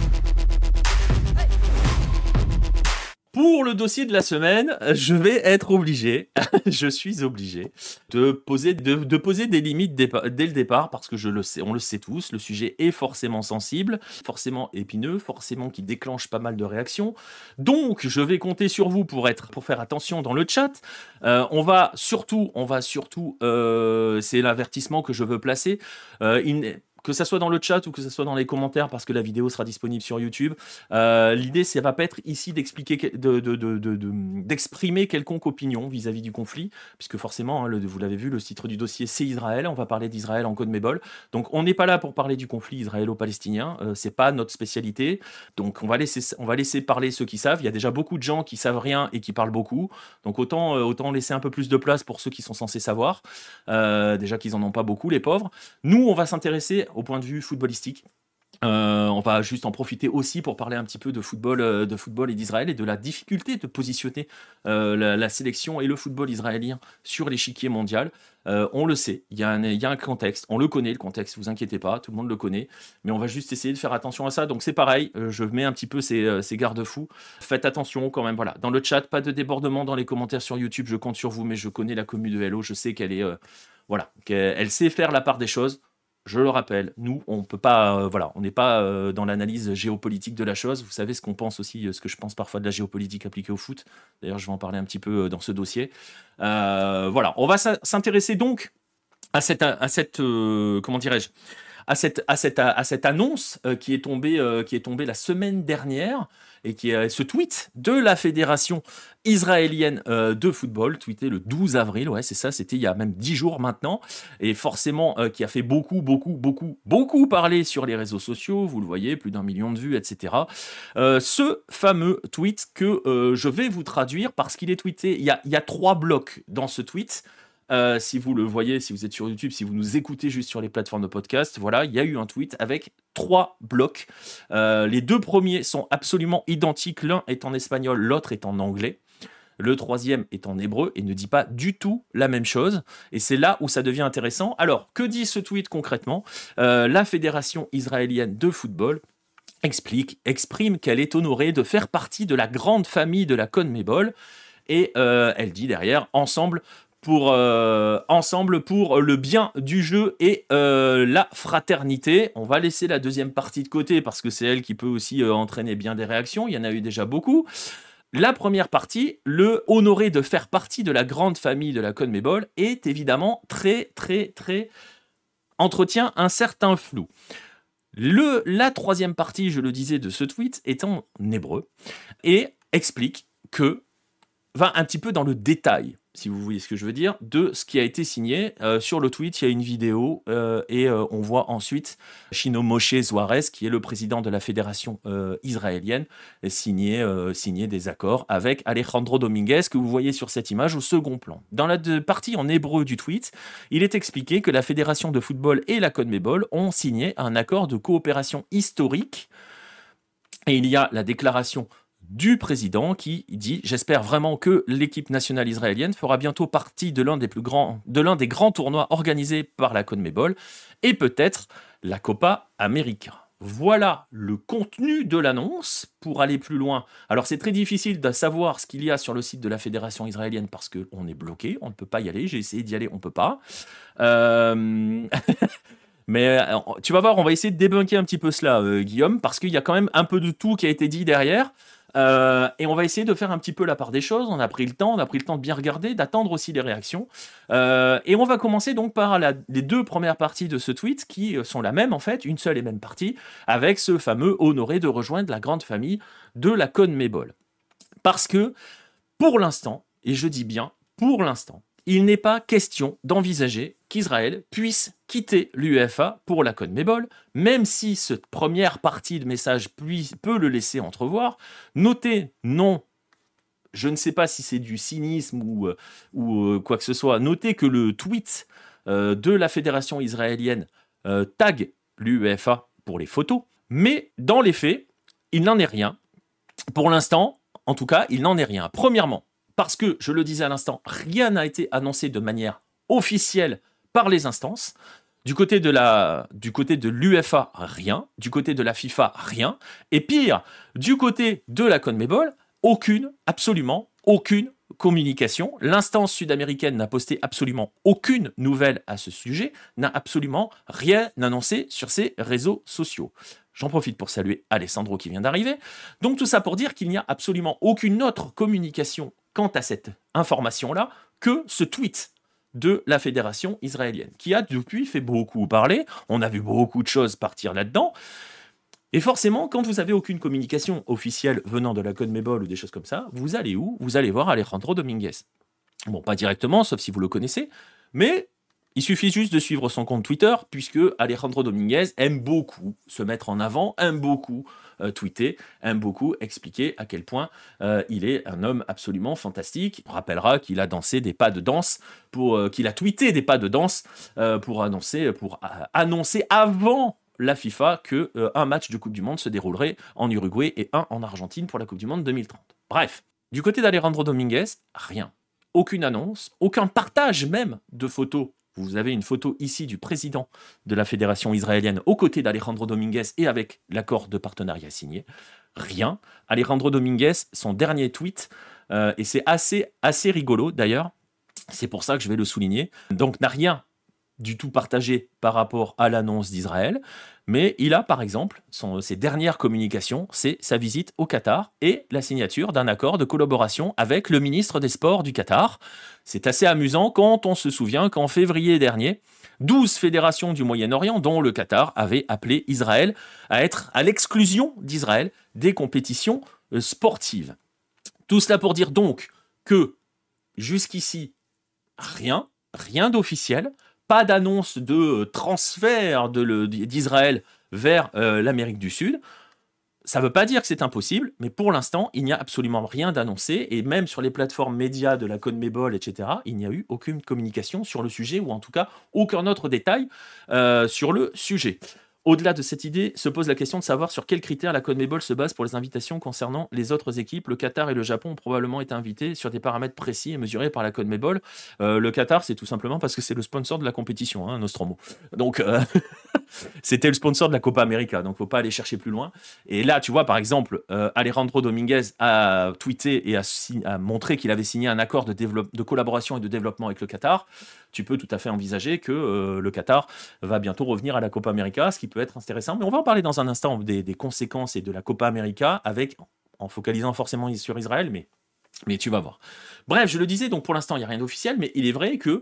Pour le dossier de la semaine, je vais être obligé, je suis obligé de poser des limites dès le départ, parce que on le sait tous, le sujet est forcément sensible, forcément épineux, forcément qui déclenche pas mal de réactions. Donc, je vais compter sur vous pour faire attention dans le chat. On va surtout, c'est l'avertissement que je veux placer. Que ça soit dans le chat ou que ça soit dans les commentaires, parce que la vidéo sera disponible sur YouTube. L'idée, ça va pas être ici d'exprimer quelconque opinion vis-à-vis du conflit, puisque forcément, vous l'avez vu, le titre du dossier, c'est Israël. On va parler d'Israël en CONMEBOL. Donc, on n'est pas là pour parler du conflit israélo-palestinien. C'est pas notre spécialité. Donc, on va laisser parler ceux qui savent. Il y a déjà beaucoup de gens qui savent rien et qui parlent beaucoup. Donc, autant laisser un peu plus de place pour ceux qui sont censés savoir. Déjà qu'ils en ont pas beaucoup, les pauvres. Nous, on va s'intéresser au point de vue footballistique. On va juste en profiter aussi pour parler un petit peu de football et d'Israël, et de la difficulté de positionner la sélection et le football israélien sur l'échiquier mondial. On le sait, il y a un contexte, on le connaît, le contexte, vous inquiétez pas, tout le monde le connaît, mais on va juste essayer de faire attention à ça. Donc c'est pareil, je mets un petit peu ces garde-fous. Faites attention quand même, voilà. Dans le chat, pas de débordement dans les commentaires sur YouTube, je compte sur vous, mais je connais la commu de Hello, je sais qu'elle est... qu'elle sait faire la part des choses. je le rappelle, nous, on peut pas, on n'est pas dans l'analyse géopolitique de la chose. Vous savez ce qu'on pense aussi, ce que je pense parfois de la géopolitique appliquée au foot. D'ailleurs, je vais en parler un petit peu dans ce dossier. On va s'intéresser donc à cette comment dirais-je, à cette annonce qui est tombée la semaine dernière et qui est ce tweet de la Fédération israélienne de football, tweeté le 12 avril, ouais c'est ça, c'était il y a même 10 jours maintenant, et forcément qui a fait beaucoup parler sur les réseaux sociaux, vous le voyez, plus d'1 million de vues, etc. Ce fameux tweet que je vais vous traduire parce qu'il est tweeté, il y a 3 blocs dans ce tweet. Si vous le voyez, si vous êtes sur YouTube, si vous nous écoutez juste sur les plateformes de podcast, voilà, il y a eu un tweet avec 3 blocs. Les 2 premiers sont absolument identiques, l'un est en espagnol, l'autre est en anglais. Le 3e est en hébreu et ne dit pas du tout la même chose. Et c'est là où ça devient intéressant. Alors, que dit ce tweet concrètement ? La Fédération israélienne de football exprime qu'elle est honorée de faire partie de la grande famille de la CONMEBOL. Et elle dit derrière, ensemble pour le bien du jeu et la fraternité. On va laisser la deuxième partie de côté parce que c'est elle qui peut aussi entraîner bien des réactions. Il y en a eu déjà beaucoup. La première partie, le honoré de faire partie de la grande famille de la CONMEBOL, est évidemment très entretient un certain flou. La troisième partie, je le disais, de ce tweet est en hébreu et explique que va un petit peu dans le détail, si vous voyez ce que je veux dire, de ce qui a été signé. Sur le tweet, il y a une vidéo et on voit ensuite Shino Moshe Suarez, qui est le président de la fédération israélienne, signer des accords avec Alejandro Dominguez, que vous voyez sur cette image au second plan. Dans la partie en hébreu du tweet, il est expliqué que la fédération de football et la CONMEBOL ont signé un accord de coopération historique et il y a la déclaration du président qui dit « J'espère vraiment que l'équipe nationale israélienne fera bientôt partie de l'un des grands tournois organisés par la CONMEBOL et peut-être la Copa América ». Voilà le contenu de l'annonce. Pour aller plus loin, alors c'est très difficile de savoir ce qu'il y a sur le site de la fédération israélienne parce qu'on est bloqué, on ne peut pas y aller, j'ai essayé d'y aller, on ne peut pas. Mais tu vas voir, on va essayer de débunker un petit peu cela, Guillaume, parce qu'il y a quand même un peu de tout qui a été dit derrière. Et on va essayer de faire un petit peu la part des choses. On a pris le temps de bien regarder, d'attendre aussi les réactions. Et on va commencer donc par les 2 premières parties de ce tweet qui sont la même en fait, une seule et même partie, avec ce fameux honoré de rejoindre la grande famille de la CONMEBOL. Parce que pour l'instant, et je dis bien pour l'instant, il n'est pas question d'envisager qu'Israël puisse quitter l'UEFA pour la CONMEBOL, même si cette première partie de message peut le laisser entrevoir. Notez, non, je ne sais pas si c'est du cynisme ou quoi que ce soit, notez que le tweet de la fédération israélienne tag l'UEFA pour les photos, mais dans les faits, il n'en est rien. Pour l'instant, en tout cas, il n'en est rien. Premièrement, parce que, je le disais à l'instant, rien n'a été annoncé de manière officielle par les instances. Du côté de l'UEFA, rien. Du côté de la FIFA, rien. Et pire, du côté de la CONMEBOL, absolument aucune communication. L'instance sud-américaine n'a posté absolument aucune nouvelle à ce sujet, n'a absolument rien annoncé sur ses réseaux sociaux. J'en profite pour saluer Alessandro qui vient d'arriver. Donc tout ça pour dire qu'il n'y a absolument aucune autre communication quant à cette information-là que ce tweet de la fédération israélienne, qui a depuis fait beaucoup parler. On a vu beaucoup de choses partir là-dedans. Et forcément, quand vous n'avez aucune communication officielle venant de la CONMEBOL ou des choses comme ça, vous allez où ? Vous allez voir Alejandro Dominguez. Bon, pas directement, sauf si vous le connaissez, mais il suffit juste de suivre son compte Twitter, puisque Alejandro Dominguez aime beaucoup se mettre en avant, aime beaucoup tweeter, aime beaucoup expliquer à quel point il est un homme absolument fantastique. On rappellera qu'il a dansé des pas de danse, qu'il a tweeté des pas de danse pour annoncer avant la FIFA qu'un match de Coupe du Monde se déroulerait en Uruguay et un en Argentine pour la Coupe du Monde 2030. Bref, du côté d'Alejandro Dominguez, rien. Aucune annonce, aucun partage même de photos. Vous avez une photo ici du président de la fédération israélienne aux côtés d'Alejandro Dominguez et avec l'accord de partenariat signé. Rien. Alejandro Dominguez, son dernier tweet, et c'est assez rigolo d'ailleurs, c'est pour ça que je vais le souligner, donc n'a rien du tout partagé par rapport à l'annonce d'Israël, mais il a par exemple, ses dernières communications, c'est sa visite au Qatar et la signature d'un accord de collaboration avec le ministre des Sports du Qatar. C'est assez amusant quand on se souvient qu'en février dernier, 12 fédérations du Moyen-Orient, dont le Qatar, avaient appelé Israël à être à l'exclusion d'Israël des compétitions sportives. Tout cela pour dire donc que jusqu'ici, rien d'officiel, pas d'annonce de transfert d'Israël vers l'Amérique du Sud. Ça ne veut pas dire que c'est impossible, mais pour l'instant, il n'y a absolument rien d'annoncé, et même sur les plateformes médias de la CONMEBOL, etc., il n'y a eu aucune communication sur le sujet, ou en tout cas aucun autre détail sur le sujet. Au-delà de cette idée, se pose la question de savoir sur quels critères la CONMEBOL se base pour les invitations concernant les autres équipes. Le Qatar et le Japon ont probablement été invités sur des paramètres précis et mesurés par la CONMEBOL. Le Qatar, c'est tout simplement parce que c'est le sponsor de la compétition, hein, Nostromo. Donc, c'était le sponsor de la Copa América, donc il ne faut pas aller chercher plus loin. Et là, tu vois, par exemple, Alejandro Dominguez a tweeté et a montré qu'il avait signé un accord de collaboration et de développement avec le Qatar. Tu peux tout à fait envisager que le Qatar va bientôt revenir à la Copa América, ce qui peut être intéressant. Mais on va en parler dans un instant des conséquences et de la Copa América, en focalisant forcément sur Israël, mais tu vas voir. Bref, je le disais, donc pour l'instant, il n'y a rien d'officiel, mais il est vrai que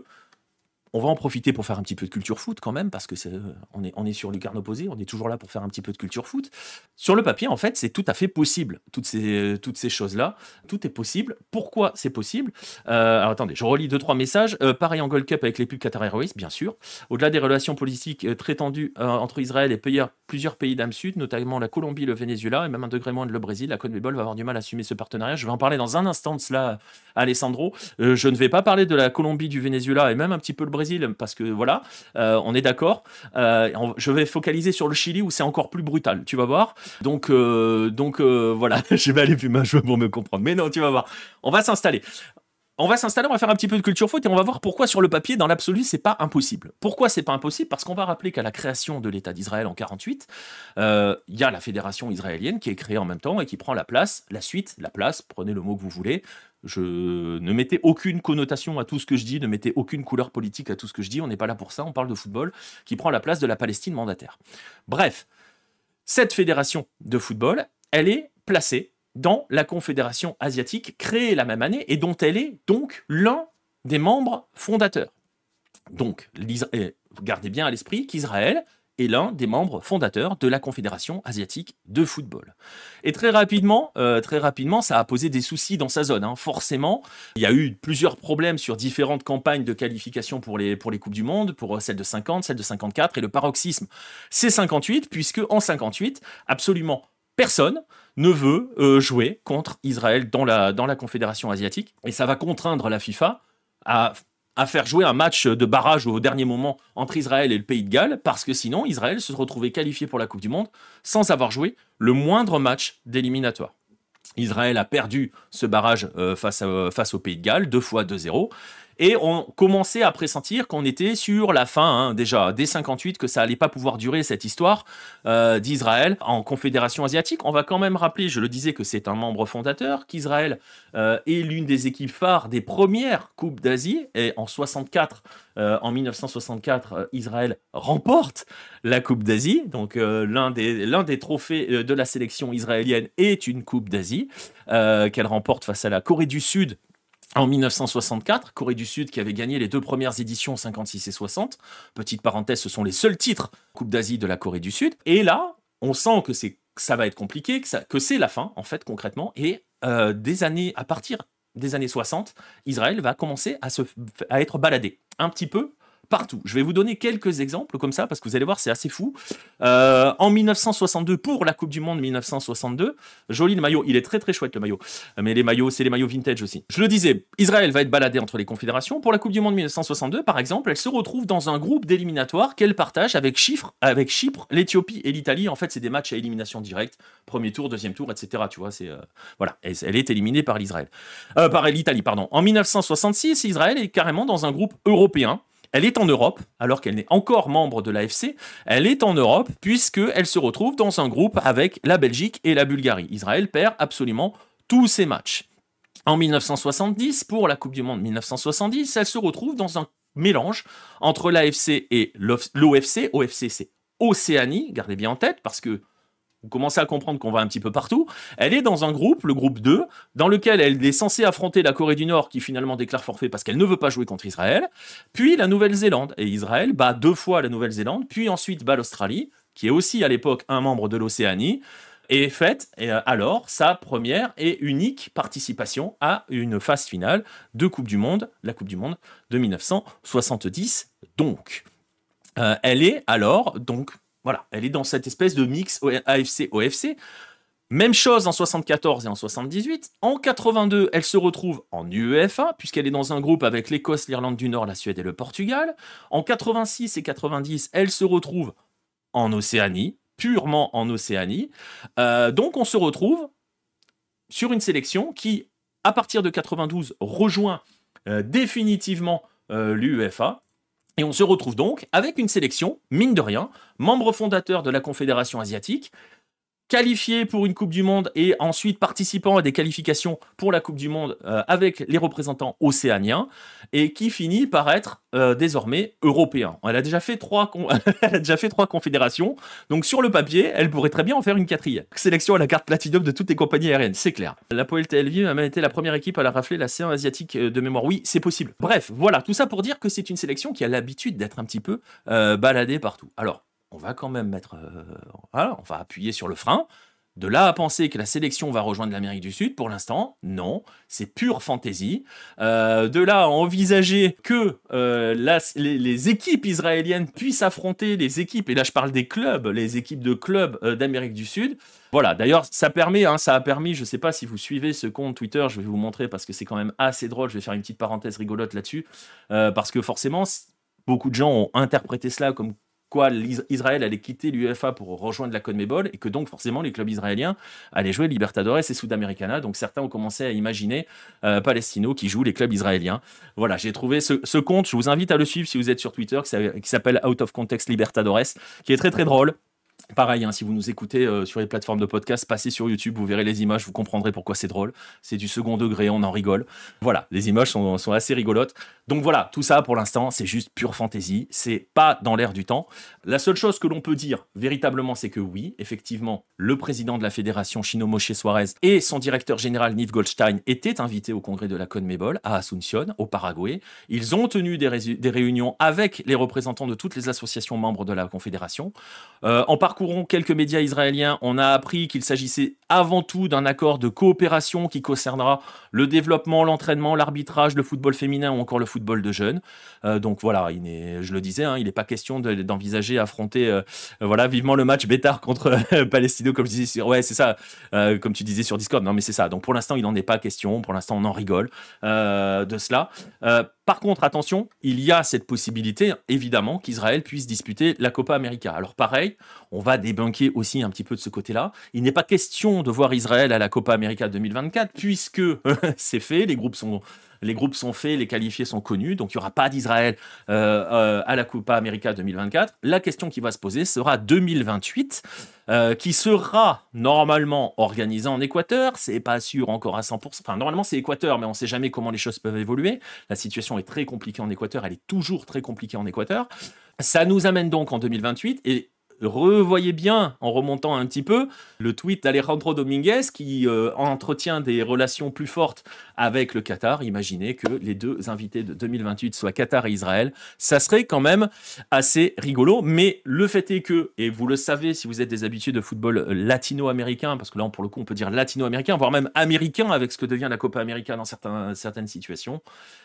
on va en profiter pour faire un petit peu de culture foot quand même, parce que on est sur lucarne opposée, on est toujours là pour faire un petit peu de culture foot. Sur le papier, en fait, c'est tout à fait possible, toutes ces choses-là. Tout est possible. Pourquoi c'est possible ? Alors attendez, je relis 2-3 messages. Pareil en Gold Cup avec les pubs Qatar Airways, bien sûr. Au-delà des relations politiques très tendues entre Israël et plusieurs pays d'âme sud, notamment la Colombie, le Venezuela et même un degré moins le Brésil, la CONMEBOL va avoir du mal à assumer ce partenariat. Je vais en parler dans un instant de cela, Alessandro. Je ne vais pas parler de la Colombie, du Venezuela et même un petit peu le Brésil, parce que voilà, on est d'accord. Je vais focaliser sur le Chili où c'est encore plus brutal, tu vas voir. Donc voilà, je vais aller plus ma joie pour me comprendre. Mais non, tu vas voir. On va s'installer, on va faire un petit peu de culture foot et on va voir pourquoi sur le papier, dans l'absolu, c'est pas impossible. Pourquoi c'est pas impossible ? Parce qu'on va rappeler qu'à la création de l'État d'Israël en 1948, il y a la fédération israélienne qui est créée en même temps et qui prend la place, prenez le mot que vous voulez. Ne mettez aucune connotation à tout ce que je dis, ne mettez aucune couleur politique à tout ce que je dis, on n'est pas là pour ça, on parle de football, qui prend la place de la Palestine mandataire. Bref, cette fédération de football, elle est placée dans la Confédération asiatique, créée la même année, et dont elle est donc l'un des membres fondateurs. Donc, gardez bien à l'esprit qu'Israël est l'un des membres fondateurs de la Confédération asiatique de football. Et très rapidement, ça a posé des soucis dans sa zone. Hein. Forcément, il y a eu plusieurs problèmes sur différentes campagnes de qualification pour les Coupes du Monde, pour celle de 50, celle de 54, et le paroxysme, c'est 58, puisque en 58, absolument personne ne veut jouer contre Israël dans la Confédération asiatique, et ça va contraindre la FIFA à faire jouer un match de barrage au dernier moment entre Israël et le Pays de Galles, parce que sinon, Israël se retrouvait qualifié pour la Coupe du Monde sans avoir joué le moindre match d'éliminatoire. Israël a perdu ce barrage face au Pays de Galles, 2 fois 2-0, et on commençait à pressentir qu'on était sur la fin, hein, déjà dès 58, que ça allait pas pouvoir durer cette histoire d'Israël en Confédération asiatique. On va quand même rappeler, je le disais, que c'est un membre fondateur, qu'Israël est l'une des équipes phares des premières Coupes d'Asie, et en 1964, Israël remporte la Coupe d'Asie, donc l'un des trophées de la sélection israélienne est une Coupe d'Asie qu'elle remporte face à la Corée du Sud en 1964, Corée du Sud qui avait gagné les 2 premières éditions 56 et 60. Petite parenthèse, ce sont les seuls titres Coupe d'Asie de la Corée du Sud. Et là, on sent que ça va être compliqué, que c'est la fin, en fait, concrètement. Et à partir des années 60, Israël va commencer à être baladé un petit peu partout. Je vais vous donner quelques exemples comme ça, parce que vous allez voir, c'est assez fou. En 1962, pour la Coupe du Monde 1962, joli le maillot, il est très très chouette le maillot, mais les maillots, c'est les maillots vintage aussi. Je le disais, Israël va être baladé entre les confédérations. Pour la Coupe du Monde 1962, par exemple, elle se retrouve dans un groupe d'éliminatoires qu'elle partage avec Chypre, l'Éthiopie et l'Italie. En fait, c'est des matchs à élimination directe, premier tour, deuxième tour, etc. Tu vois, voilà, elle est éliminée par l'Italie, pardon. En 1966, Israël est carrément dans un groupe européen. Elle est en Europe, alors qu'elle n'est encore membre de l'AFC. Elle est en Europe puisqu'elle se retrouve dans un groupe avec la Belgique et la Bulgarie. Israël perd absolument tous ses matchs. En 1970, pour la Coupe du Monde 1970, elle se retrouve dans un mélange entre l'AFC et l'OFC. OFC, c'est Océanie, gardez bien en tête, parce que vous commencez à comprendre qu'on va un petit peu partout. Elle est dans un groupe, le groupe 2, dans lequel elle est censée affronter la Corée du Nord, qui finalement déclare forfait parce qu'elle ne veut pas jouer contre Israël, puis la Nouvelle-Zélande. Et Israël bat 2 fois la Nouvelle-Zélande, puis ensuite bat l'Australie, qui est aussi à l'époque un membre de l'Océanie, et fête alors sa première et unique participation à une phase finale de Coupe du Monde, la Coupe du Monde de 1970 donc. Elle est alors, donc, voilà, elle est dans cette espèce de mix AFC-OFC. Même chose en 74 et en 78. En 82, elle se retrouve en UEFA, puisqu'elle est dans un groupe avec l'Écosse, l'Irlande du Nord, la Suède et le Portugal. En 86 et 90, elle se retrouve en Océanie, purement en Océanie. Donc on se retrouve sur une sélection qui, à partir de 92, rejoint définitivement l'UEFA. Et on se retrouve donc avec une sélection, mine de rien, membre fondateur de la Confédération asiatique, qualifié pour une Coupe du Monde et ensuite participant à des qualifications pour la Coupe du Monde avec les représentants océaniens et qui finit par être désormais européen. Elle a déjà fait 3 confédérations, donc sur le papier, elle pourrait très bien en faire une 4e. Sélection à la carte platinum de toutes les compagnies aériennes, c'est clair. La Poel Tel Aviv a même été la première équipe à la rafler la C1 asiatique de mémoire. Oui, c'est possible. Bref, voilà, tout ça pour dire que c'est une sélection qui a l'habitude d'être un petit peu baladée partout. Alors, on va quand même on va appuyer sur le frein. De là à penser que la sélection va rejoindre l'Amérique du Sud, pour l'instant, non, c'est pure fantaisie. De là à envisager que les équipes israéliennes puissent affronter les équipes, et là je parle des clubs, les équipes de clubs d'Amérique du Sud. Voilà, d'ailleurs, ça a permis, je ne sais pas si vous suivez ce compte Twitter, je vais vous montrer parce que c'est quand même assez drôle, je vais faire une petite parenthèse rigolote là-dessus, parce que forcément, beaucoup de gens ont interprété cela comme quoi Israël allait quitter l'UEFA pour rejoindre la CONMEBOL et que donc forcément les clubs israéliens allaient jouer Libertadores et Sudamericana. Donc certains ont commencé à imaginer Palestino qui joue les clubs israéliens. Voilà, j'ai trouvé ce compte, je vous invite à le suivre si vous êtes sur Twitter, qui s'appelle Out of Context Libertadores, qui est très très drôle. Pareil, si vous nous écoutez sur les plateformes de podcast, passez sur YouTube, vous verrez les images, vous comprendrez pourquoi c'est drôle. C'est du second degré, on en rigole. Voilà, les images sont assez rigolotes. Donc voilà, tout ça pour l'instant, c'est juste pure fantaisie. C'est pas dans l'air du temps. La seule chose que l'on peut dire véritablement, c'est que oui, effectivement, le président de la fédération, Chino Moshe Suarez, et son directeur général, Niv Goldstein, étaient invités au congrès de la CONMEBOL à Asunción, au Paraguay. Ils ont tenu des réunions avec les représentants de toutes les associations membres de la confédération. En parcourant quelques médias israéliens, on a appris qu'il s'agissait avant tout d'un accord de coopération qui concernera le développement, l'entraînement, l'arbitrage, le football féminin ou encore le football de jeunes. Donc voilà, je le disais, il n'est pas question d'envisager affronter vivement le match Bétar contre Palestino, comme je disais c'est ça, comme tu disais sur Discord. Non mais c'est ça. Donc pour l'instant, il n'en est pas question. Pour l'instant, on en rigole de cela. Par contre, attention, il y a cette possibilité, évidemment, qu'Israël puisse disputer la Copa América. Alors pareil, on va débunker aussi un petit peu de ce côté-là. Il n'est pas question de voir Israël à la Copa América 2024, puisque c'est fait, les groupes sont faits, les qualifiés sont connus, donc il n'y aura pas d'Israël à la Copa América 2024. La question qui va se poser sera 2028, qui sera normalement organisée en Équateur. C'est pas sûr encore à 100%. Enfin, normalement, c'est Équateur, mais on ne sait jamais comment les choses peuvent évoluer. La situation est très compliquée en Équateur, elle est toujours très compliquée en Équateur. Ça nous amène donc en 2028, et revoyez bien, en remontant un petit peu, le tweet d'Alejandro Dominguez qui entretient des relations plus fortes avec le Qatar. Imaginez que les deux invités de 2028 soient Qatar et Israël. Ça serait quand même assez rigolo, mais le fait est que, et vous le savez si vous êtes des habitués de football latino-américain, parce que là pour le coup on peut dire latino-américain, voire même américain avec ce que devient la Copa América dans certaines situations,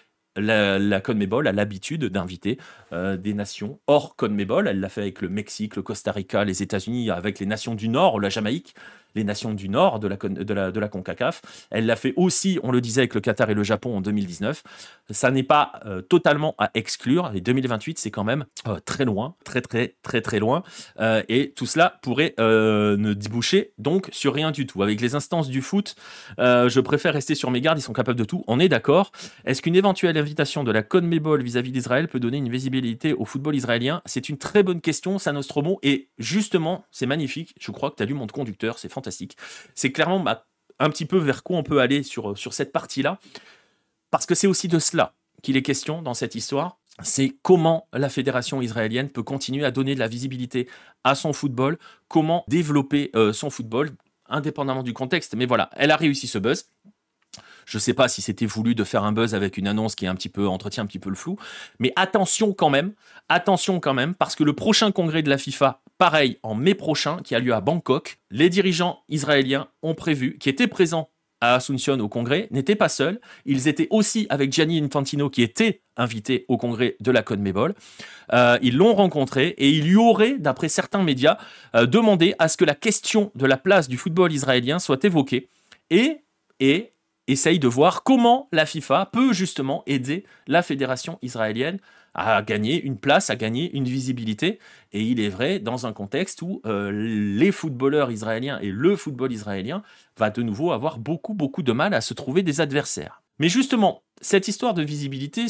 la CONMEBOL a l'habitude d'inviter des nations hors CONMEBOL. Elle l'a fait avec le Mexique, le Costa Rica, les États-Unis, avec les nations du Nord, la Jamaïque, les nations du Nord de la CONCACAF. Elle l'a fait aussi, on le disait, avec le Qatar et le Japon en 2019. Ça n'est pas totalement à exclure. Et 2028, c'est quand même très loin, très très très très loin. Et tout cela pourrait ne déboucher donc sur rien du tout. Avec les instances du foot, je préfère rester sur mes gardes. Ils sont capables de tout. On est d'accord. Est-ce qu'une éventuelle invitation de la CONMEBOL vis-à-vis d'Israël peut donner une visibilité au football israélien? C'est une très bonne question, ça Nostromo. Et justement, c'est magnifique. Je crois que tu as lu mon conducteur. C'est fantastique. C'est clairement un petit peu vers quoi on peut aller sur cette partie-là. Parce que c'est aussi de cela qu'il est question dans cette histoire. c'est comment la fédération israélienne peut continuer à donner de la visibilité à son football, comment développer son football, indépendamment du contexte. Mais voilà, elle a réussi ce buzz. Je ne sais pas si c'était voulu de faire un buzz avec une annonce qui entretient un petit peu le flou, mais attention quand même, parce que le prochain congrès de la FIFA, pareil, en mai prochain, qui a lieu à Bangkok, les dirigeants israéliens ont prévu, qui étaient présents à Asunción au congrès, n'étaient pas seuls. Ils étaient aussi avec Gianni Infantino, qui était invité au congrès de la CONMEBOL. Ils l'ont rencontré et il lui aurait, d'après certains médias, demandé à ce que la question de la place du football israélien soit évoquée et essaye de voir comment la FIFA peut justement aider la fédération israélienne à gagner une place, à gagner une visibilité. Et il est vrai, dans un contexte où les footballeurs israéliens et le football israélien va de nouveau avoir beaucoup, beaucoup de mal à se trouver des adversaires. Mais justement, cette histoire de visibilité,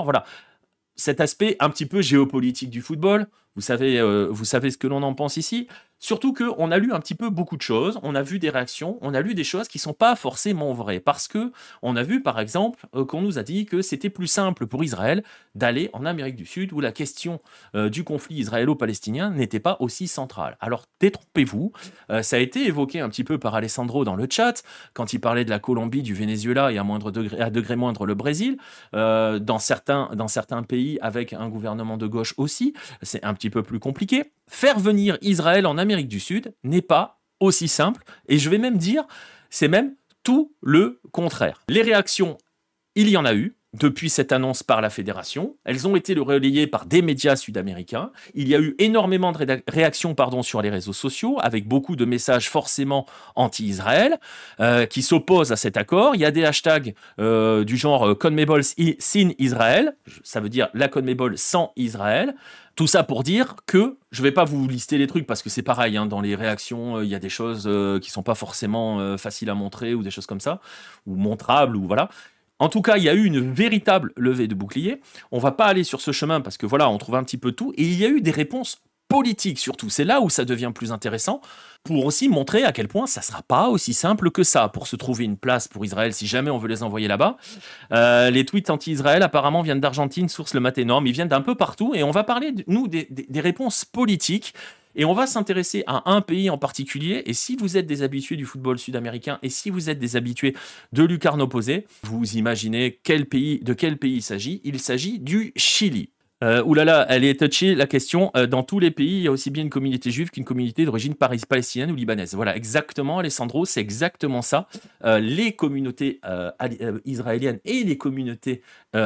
cet aspect un petit peu géopolitique du football, vous savez ce que l'on en pense ici. Surtout qu'on a lu un petit peu beaucoup de choses, on a vu des réactions, on a lu des choses qui ne sont pas forcément vraies. Parce qu'on a vu, par exemple, qu'on nous a dit que c'était plus simple pour Israël d'aller en Amérique du Sud, où la question du conflit israélo-palestinien n'était pas aussi centrale. Alors, détrompez-vous, ça a été évoqué un petit peu par Alessandro dans le chat, quand il parlait de la Colombie, du Venezuela et à degré moindre le Brésil. Dans certains pays avec un gouvernement de gauche aussi, c'est un petit peu plus compliqué. Faire venir Israël en Amérique du Sud n'est pas aussi simple, et je vais même dire, c'est même tout le contraire. Les réactions, il y en a eu depuis cette annonce par la fédération. Elles ont été relayées par des médias sud-américains. Il y a eu énormément de réactions sur les réseaux sociaux, avec beaucoup de messages forcément anti-Israël, qui s'opposent à cet accord. Il y a des hashtags du genre CONMEBOL sin Israël, ça veut dire la CONMEBOL sans Israël. Tout ça pour dire que, je ne vais pas vous lister les trucs parce que c'est pareil, dans les réactions, il y a des choses qui ne sont pas forcément faciles à montrer ou des choses comme ça, ou montrables, ou voilà. En tout cas, il y a eu une véritable levée de bouclier. On ne va pas aller sur ce chemin parce que on trouve un petit peu tout. Et il y a eu des réponses politiques surtout. C'est là où ça devient plus intéressant pour aussi montrer à quel point ça ne sera pas aussi simple que ça pour se trouver une place pour Israël si jamais on veut les envoyer là-bas. Les tweets anti-Israël apparemment viennent d'Argentine, source le Maténorme. Ils viennent d'un peu partout et on va parler, nous, des réponses politiques. Et on va s'intéresser à un pays en particulier. Et si vous êtes des habitués du football sud-américain et si vous êtes des habitués de lucarnes opposées, vous imaginez de quel pays il s'agit. Il s'agit du Chili. Oulala, elle est touchée, la question. Dans tous les pays, il y a aussi bien une communauté juive qu'une communauté d'origine palestinienne ou libanaise. Voilà, exactement, Alessandro, c'est exactement ça. Les communautés israéliennes et les communautés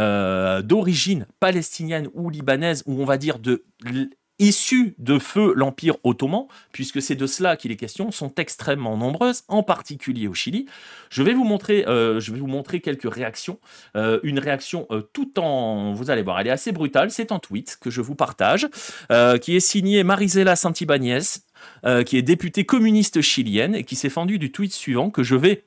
d'origine palestinienne ou libanaise, ou on va dire issues de feu l'Empire ottoman, puisque c'est de cela qu'il est question, sont extrêmement nombreuses, en particulier au Chili. Je vais vous montrer quelques réactions. Une réaction vous allez voir, elle est assez brutale. C'est un tweet que je vous partage, qui est signé Marisela Santibáñez, qui est députée communiste chilienne et qui s'est fendue du tweet suivant que je vais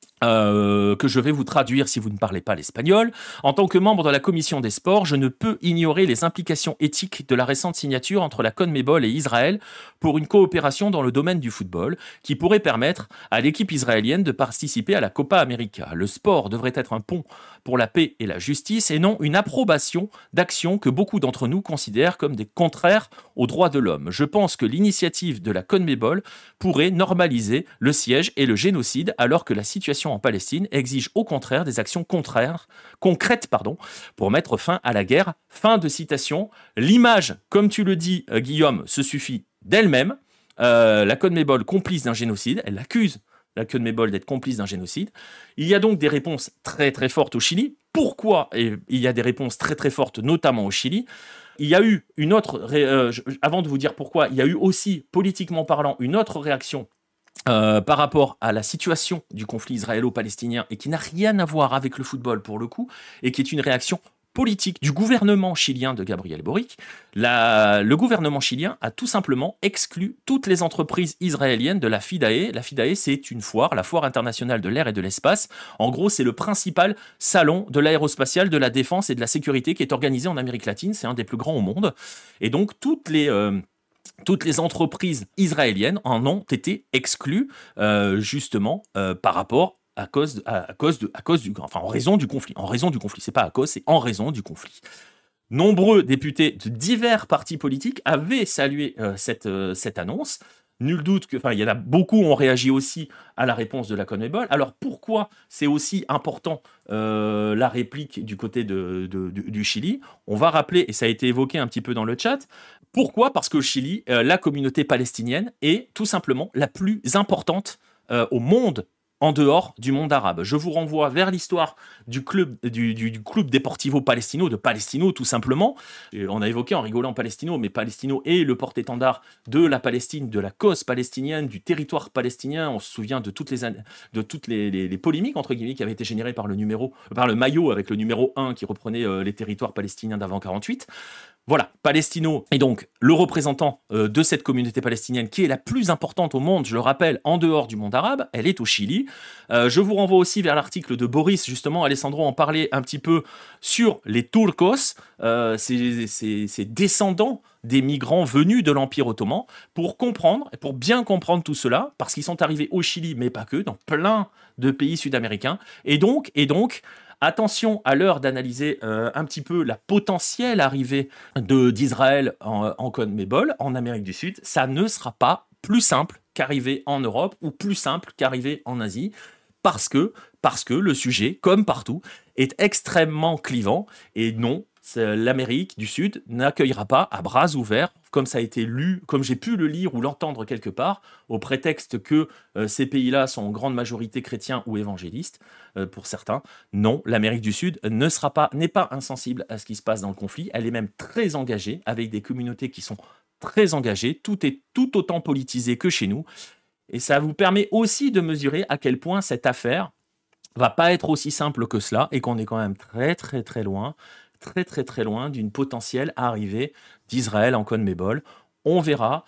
vous traduire si vous ne parlez pas l'espagnol. En tant que membre de la commission des sports, je ne peux ignorer les implications éthiques de la récente signature entre la CONMEBOL et Israël pour une coopération dans le domaine du football qui pourrait permettre à l'équipe israélienne de participer à la Copa América. Le sport devrait être un pont pour la paix et la justice et non une approbation d'actions que beaucoup d'entre nous considèrent comme des contraires aux droits de l'homme. Je pense que l'initiative de la CONMEBOL pourrait normaliser le siège et le génocide alors que la situation en Palestine exige au contraire des actions concrètes pour mettre fin à la guerre. Fin de citation. L'image, comme tu le dis, Guillaume, se suffit d'elle-même. La CONMEBOL complice d'un génocide, elle accuse la CONMEBOL d'être complice d'un génocide. Il y a donc des réponses très très fortes au Chili. Pourquoi il y a des réponses très très fortes, notamment au Chili? Il y a eu une autre, avant de vous dire pourquoi, il y a eu aussi, politiquement parlant, une autre réaction par rapport à la situation du conflit israélo-palestinien et qui n'a rien à voir avec le football pour le coup, et qui est une réaction politique du gouvernement chilien de Gabriel Boric. Le gouvernement chilien a tout simplement exclu toutes les entreprises israéliennes de la FIDAE. La FIDAE, c'est une foire, la foire internationale de l'air et de l'espace. En gros, c'est le principal salon de l'aérospatiale, de la défense et de la sécurité qui est organisé en Amérique latine. C'est un des plus grands au monde. Et donc, toutes les entreprises israéliennes en ont été exclues, justement, par rapport en raison du conflit. C'est pas à cause, c'est en raison du conflit. Nombreux députés de divers partis politiques avaient salué cette annonce. Nul doute que, il y en a beaucoup ont réagi aussi à la réponse de la CONMEBOL. Alors pourquoi c'est aussi important la réplique du côté du Chili? On va rappeler, et ça a été évoqué un petit peu dans le chat, pourquoi? Parce qu'au Chili, la communauté palestinienne est tout simplement la plus importante au monde en dehors du monde arabe. Je vous renvoie vers l'histoire du club Deportivo Palestino, de Palestino tout simplement. Et on a évoqué en rigolant Palestino, mais Palestino est le porte-étendard de la Palestine, de la cause palestinienne, du territoire palestinien. On se souvient de toutes les polémiques entre guillemets qui avaient été générées par le maillot avec le numéro 1 qui reprenait les territoires palestiniens d'avant 48. Voilà, Palestino est donc le représentant de cette communauté palestinienne qui est la plus importante au monde, je le rappelle, en dehors du monde arabe. Elle est au Chili. Je vous renvoie aussi vers l'article de Boris, justement, Alessandro en parlait un petit peu sur les Turcos, ces descendants des migrants venus de l'Empire ottoman, pour bien comprendre tout cela, parce qu'ils sont arrivés au Chili, mais pas que, dans plein de pays sud-américains. Et donc, attention à l'heure d'analyser un petit peu la potentielle arrivée d'Israël en CONMEBOL, en Amérique du Sud. Ça ne sera pas plus simple qu'arriver en Europe ou plus simple qu'arriver en Asie, parce que le sujet, comme partout, est extrêmement clivant. Et non, l'Amérique du Sud n'accueillera pas à bras ouverts, comme ça a été lu, comme j'ai pu le lire ou l'entendre quelque part, au prétexte que ces pays-là sont en grande majorité chrétiens ou évangélistes, pour certains. Non, l'Amérique du Sud n'est pas insensible à ce qui se passe dans le conflit. Elle est même très engagée, avec des communautés qui sont très engagées. Tout est tout autant politisé que chez nous. Et ça vous permet aussi de mesurer à quel point cette affaire va pas être aussi simple que cela, et qu'on est quand même très très très loin d'une potentielle arrivée d'Israël en CONMEBOL. On verra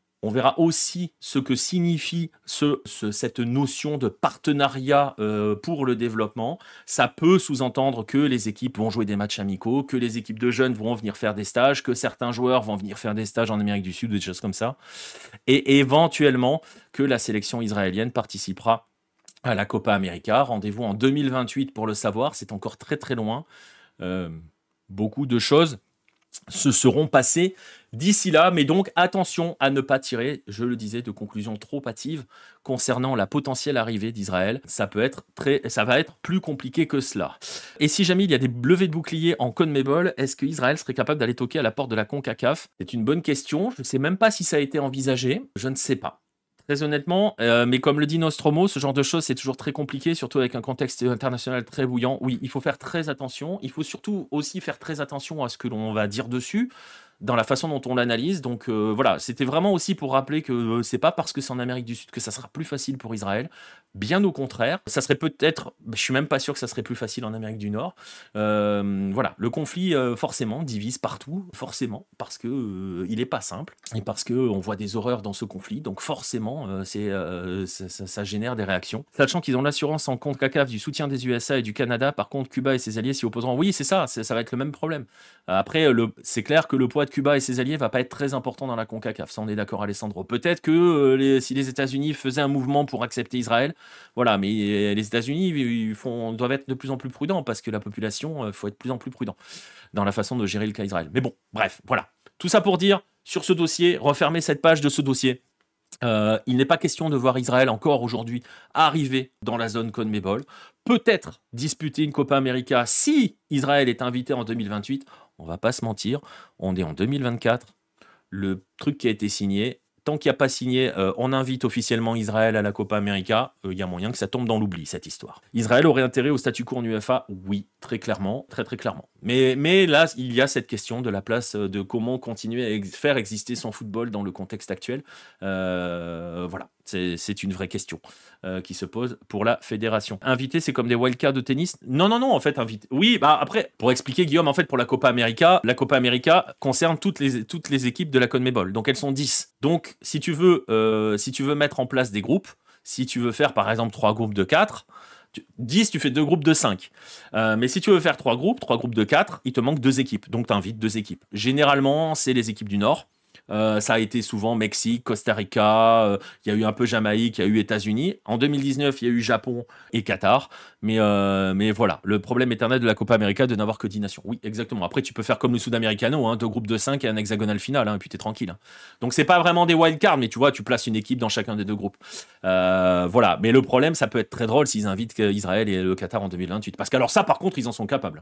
aussi ce que signifie cette notion de partenariat pour le développement. Ça peut sous-entendre que les équipes vont jouer des matchs amicaux, que les équipes de jeunes vont venir faire des stages, que certains joueurs vont venir faire des stages en Amérique du Sud, des choses comme ça, et éventuellement que la sélection israélienne participera à la Copa América. Rendez-vous en 2028 pour le savoir, c'est encore très très loin. Beaucoup de choses se seront passées d'ici là, mais donc attention à ne pas tirer, je le disais, de conclusions trop hâtives concernant la potentielle arrivée d'Israël. Ça va être plus compliqué que cela. Et si jamais il y a des levées de boucliers en CONMEBOL, est-ce qu'Israël serait capable d'aller toquer à la porte de la CONCACAF? C'est une bonne question. Je ne sais même pas si ça a été envisagé. Je ne sais pas. Très honnêtement, mais comme le dit Nostromo, ce genre de choses, c'est toujours très compliqué, surtout avec un contexte international très bouillant. Oui, il faut faire très attention. Il faut surtout aussi faire très attention à ce que l'on va dire dessus, dans la façon dont on l'analyse. Donc voilà, c'était vraiment aussi pour rappeler que c'est pas parce que c'est en Amérique du Sud que ça sera plus facile pour Israël. Bien au contraire, ça serait peut-être, je suis même pas sûr que ça serait plus facile en Amérique du Nord. Voilà, le conflit forcément divise partout, forcément, parce que il est pas simple et parce que on voit des horreurs dans ce conflit. Donc forcément, ça génère des réactions. Sachant qu'ils ont l'assurance en CONCACAF du soutien des USA et du Canada, par contre Cuba et ses alliés s'y opposeront. Oui, c'est ça va être le même problème. Après, c'est clair que le poids de Cuba et ses alliés va pas être très important dans la CONCACAF. Ça, on est d'accord, Alessandro. Peut-être que si les États-Unis faisaient un mouvement pour accepter Israël, voilà, mais les États-Unis doivent être de plus en plus prudents, parce que la population, il faut être de plus en plus prudent dans la façon de gérer le cas Israël. Mais bon, bref, voilà. Tout ça pour dire, sur ce dossier, refermer cette page de ce dossier. Il n'est pas question de voir Israël encore aujourd'hui arriver dans la zone CONMEBOL. Peut-être disputer une Copa América si Israël est invité en 2028. On va pas se mentir, on est en 2024. Le truc qui a été signé, tant qu'il n'y a pas signé, on invite officiellement Israël à la Copa América, il y a moyen que ça tombe dans l'oubli, cette histoire. Israël aurait intérêt au statu quo en UEFA? Oui, très clairement, très très clairement. Mais là, il y a cette question de la place, de comment continuer à faire exister son football dans le contexte actuel. Voilà, c'est une vraie question qui se pose pour la fédération. Inviter, c'est comme des wildcards de tennis? Non, en fait, inviter. Oui, après, pour expliquer, Guillaume, en fait, pour la Copa América concerne toutes les équipes de la CONMEBOL. Donc, elles sont 10. Donc, si tu veux mettre en place des groupes, si tu veux faire, par exemple, 3 groupes de 4, 10, tu fais 2 groupes de 5. Mais si tu veux faire 3 groupes de 4, il te manque 2 équipes. Donc, tu invites 2 équipes. Généralement, c'est les équipes du Nord. Ça a été souvent Mexique, Costa Rica, il y a eu un peu Jamaïque, il y a eu États-Unis. En 2019, il y a eu Japon et Qatar. Mais voilà, le problème éternel de la Copa América de n'avoir que 10 nations. Oui, exactement. Après, tu peux faire comme le Sudamericano, 2 groupes de 5 et un hexagonal final, et puis t'es tranquille. Donc c'est pas vraiment des wildcards, mais tu vois, tu places une équipe dans chacun des 2 groupes. Voilà, mais le problème, ça peut être très drôle s'ils invitent Israël et le Qatar en 2028. Parce qu'alors ça, par contre, ils en sont capables.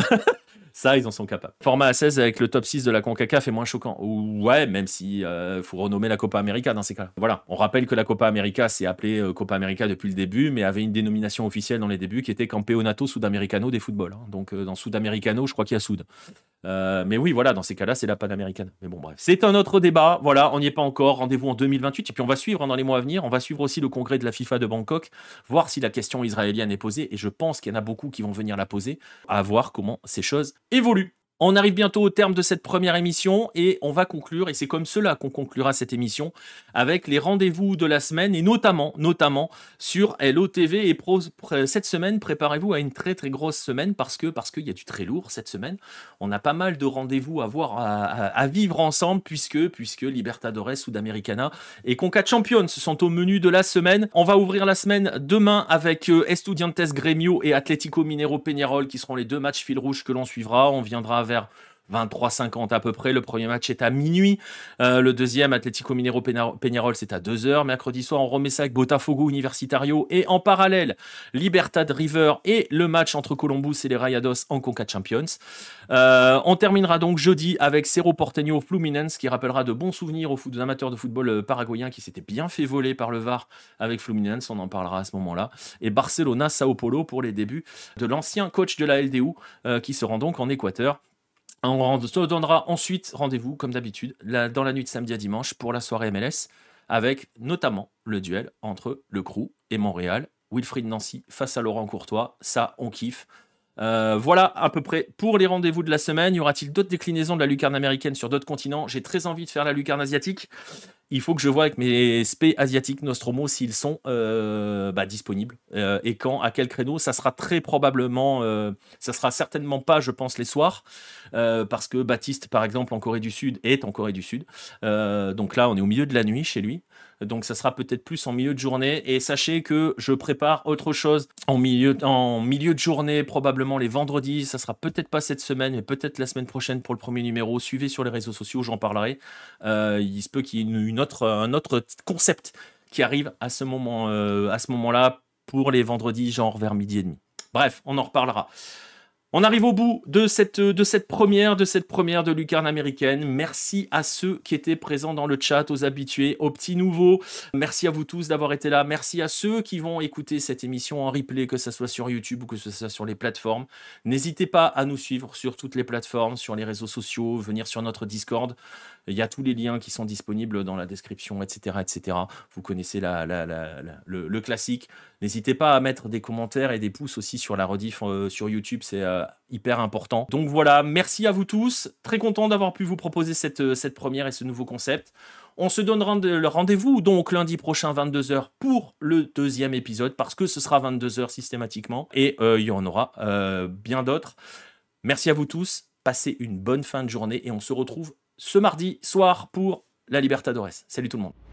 Ça, ils en sont capables. Format à 16 avec le top 6 de la CONCACAF est moins choquant. Ouais, même si faut renommer la Copa América dans ces cas-là. Voilà, on rappelle que la Copa América s'est appelée Copa América depuis le début, mais avait une dénomination officielle dans les débuts qui était Campeonato Sudamericano des football. Donc dans Sudamericano, je crois qu'il y a Sud. Mais oui, voilà, dans ces cas-là, c'est la Panaméricaine. Mais bon, bref, c'est un autre débat. Voilà, on n'y est pas encore. Rendez-vous en 2028. Et puis, on va suivre dans les mois à venir. On va suivre aussi le congrès de la FIFA de Bangkok, voir si la question israélienne est posée. Et je pense qu'il y en a beaucoup qui vont venir la poser, à voir comment ces choses évoluent. On arrive bientôt au terme de cette première émission et on va conclure, et c'est comme cela qu'on conclura cette émission, avec les rendez-vous de la semaine et notamment sur LOTV. Et cette semaine, préparez-vous à une très très grosse semaine parce qu'il y a du très lourd cette semaine. On a pas mal de rendez-vous à vivre ensemble puisque Libertadores, Sudamericana et Conca Champions sont au menu de la semaine. On va ouvrir la semaine demain avec Estudiantes Grêmio et Atlético Mineiro Peñarol qui seront les 2 matchs fil rouge que l'on suivra. On viendra vers 23h50 à peu près. Le premier match est à minuit. Le deuxième, Atlético Mineiro Peñarol, c'est à 2h. Mercredi soir, on remet ça avec Botafogo Universitario. Et en parallèle, Libertad River et le match entre Columbus et les Rayados en Conca Champions. On terminera donc jeudi avec Cerro Porteño Fluminense qui rappellera de bons souvenirs aux amateurs de football paraguayens qui s'étaient bien fait voler par le VAR avec Fluminense. On en parlera à ce moment-là. Et Barcelona Sao Paulo pour les débuts de l'ancien coach de la LDU qui se rend donc en Équateur. On se donnera ensuite rendez-vous, comme d'habitude, dans la nuit de samedi à dimanche pour la soirée MLS, avec notamment le duel entre le Crew et Montréal. Wilfried Nancy face à Laurent Courtois, ça on kiffe. Voilà à peu près pour les rendez-vous de la semaine. Y aura-t-il d'autres déclinaisons de la lucarne américaine sur d'autres continents? J'ai très envie de faire la lucarne asiatique. Il faut que je vois avec mes spé asiatiques Nostromo s'ils sont disponibles et quand, à quel créneau. Ça sera très probablement, ça sera certainement pas, je pense, les soirs parce que Baptiste, par exemple, en Corée du Sud, est en Corée du Sud. Donc là, on est au milieu de la nuit chez lui. Donc ça sera peut-être plus en milieu de journée. Et sachez que je prépare autre chose en milieu de journée, probablement les vendredis. Ça sera peut-être pas cette semaine, mais peut-être la semaine prochaine pour le premier numéro. Suivez sur les réseaux sociaux, j'en parlerai. Il se peut qu'il y ait un autre concept qui arrive à ce moment-là pour les vendredis, genre vers 12h30. Bref, on en reparlera. On arrive au bout de cette première de lucarne américaine. Merci à ceux qui étaient présents dans le chat, aux habitués, aux petits nouveaux. Merci à vous tous d'avoir été là. Merci à ceux qui vont écouter cette émission en replay, que ce soit sur YouTube ou que ce soit sur les plateformes. N'hésitez pas à nous suivre sur toutes les plateformes, sur les réseaux sociaux, venir sur notre Discord. Il y a tous les liens qui sont disponibles dans la description, etc. etc. Vous connaissez le classique. N'hésitez pas à mettre des commentaires et des pouces aussi sur la rediff sur YouTube, c'est hyper important. Donc voilà, merci à vous tous. Très content d'avoir pu vous proposer cette première et ce nouveau concept. On se donnera le rendez-vous donc lundi prochain 22h pour le 2e épisode parce que ce sera 22h systématiquement et il y en aura bien d'autres. Merci à vous tous. Passez une bonne fin de journée et on se retrouve ce mardi soir pour la Libertadores. Salut tout le monde.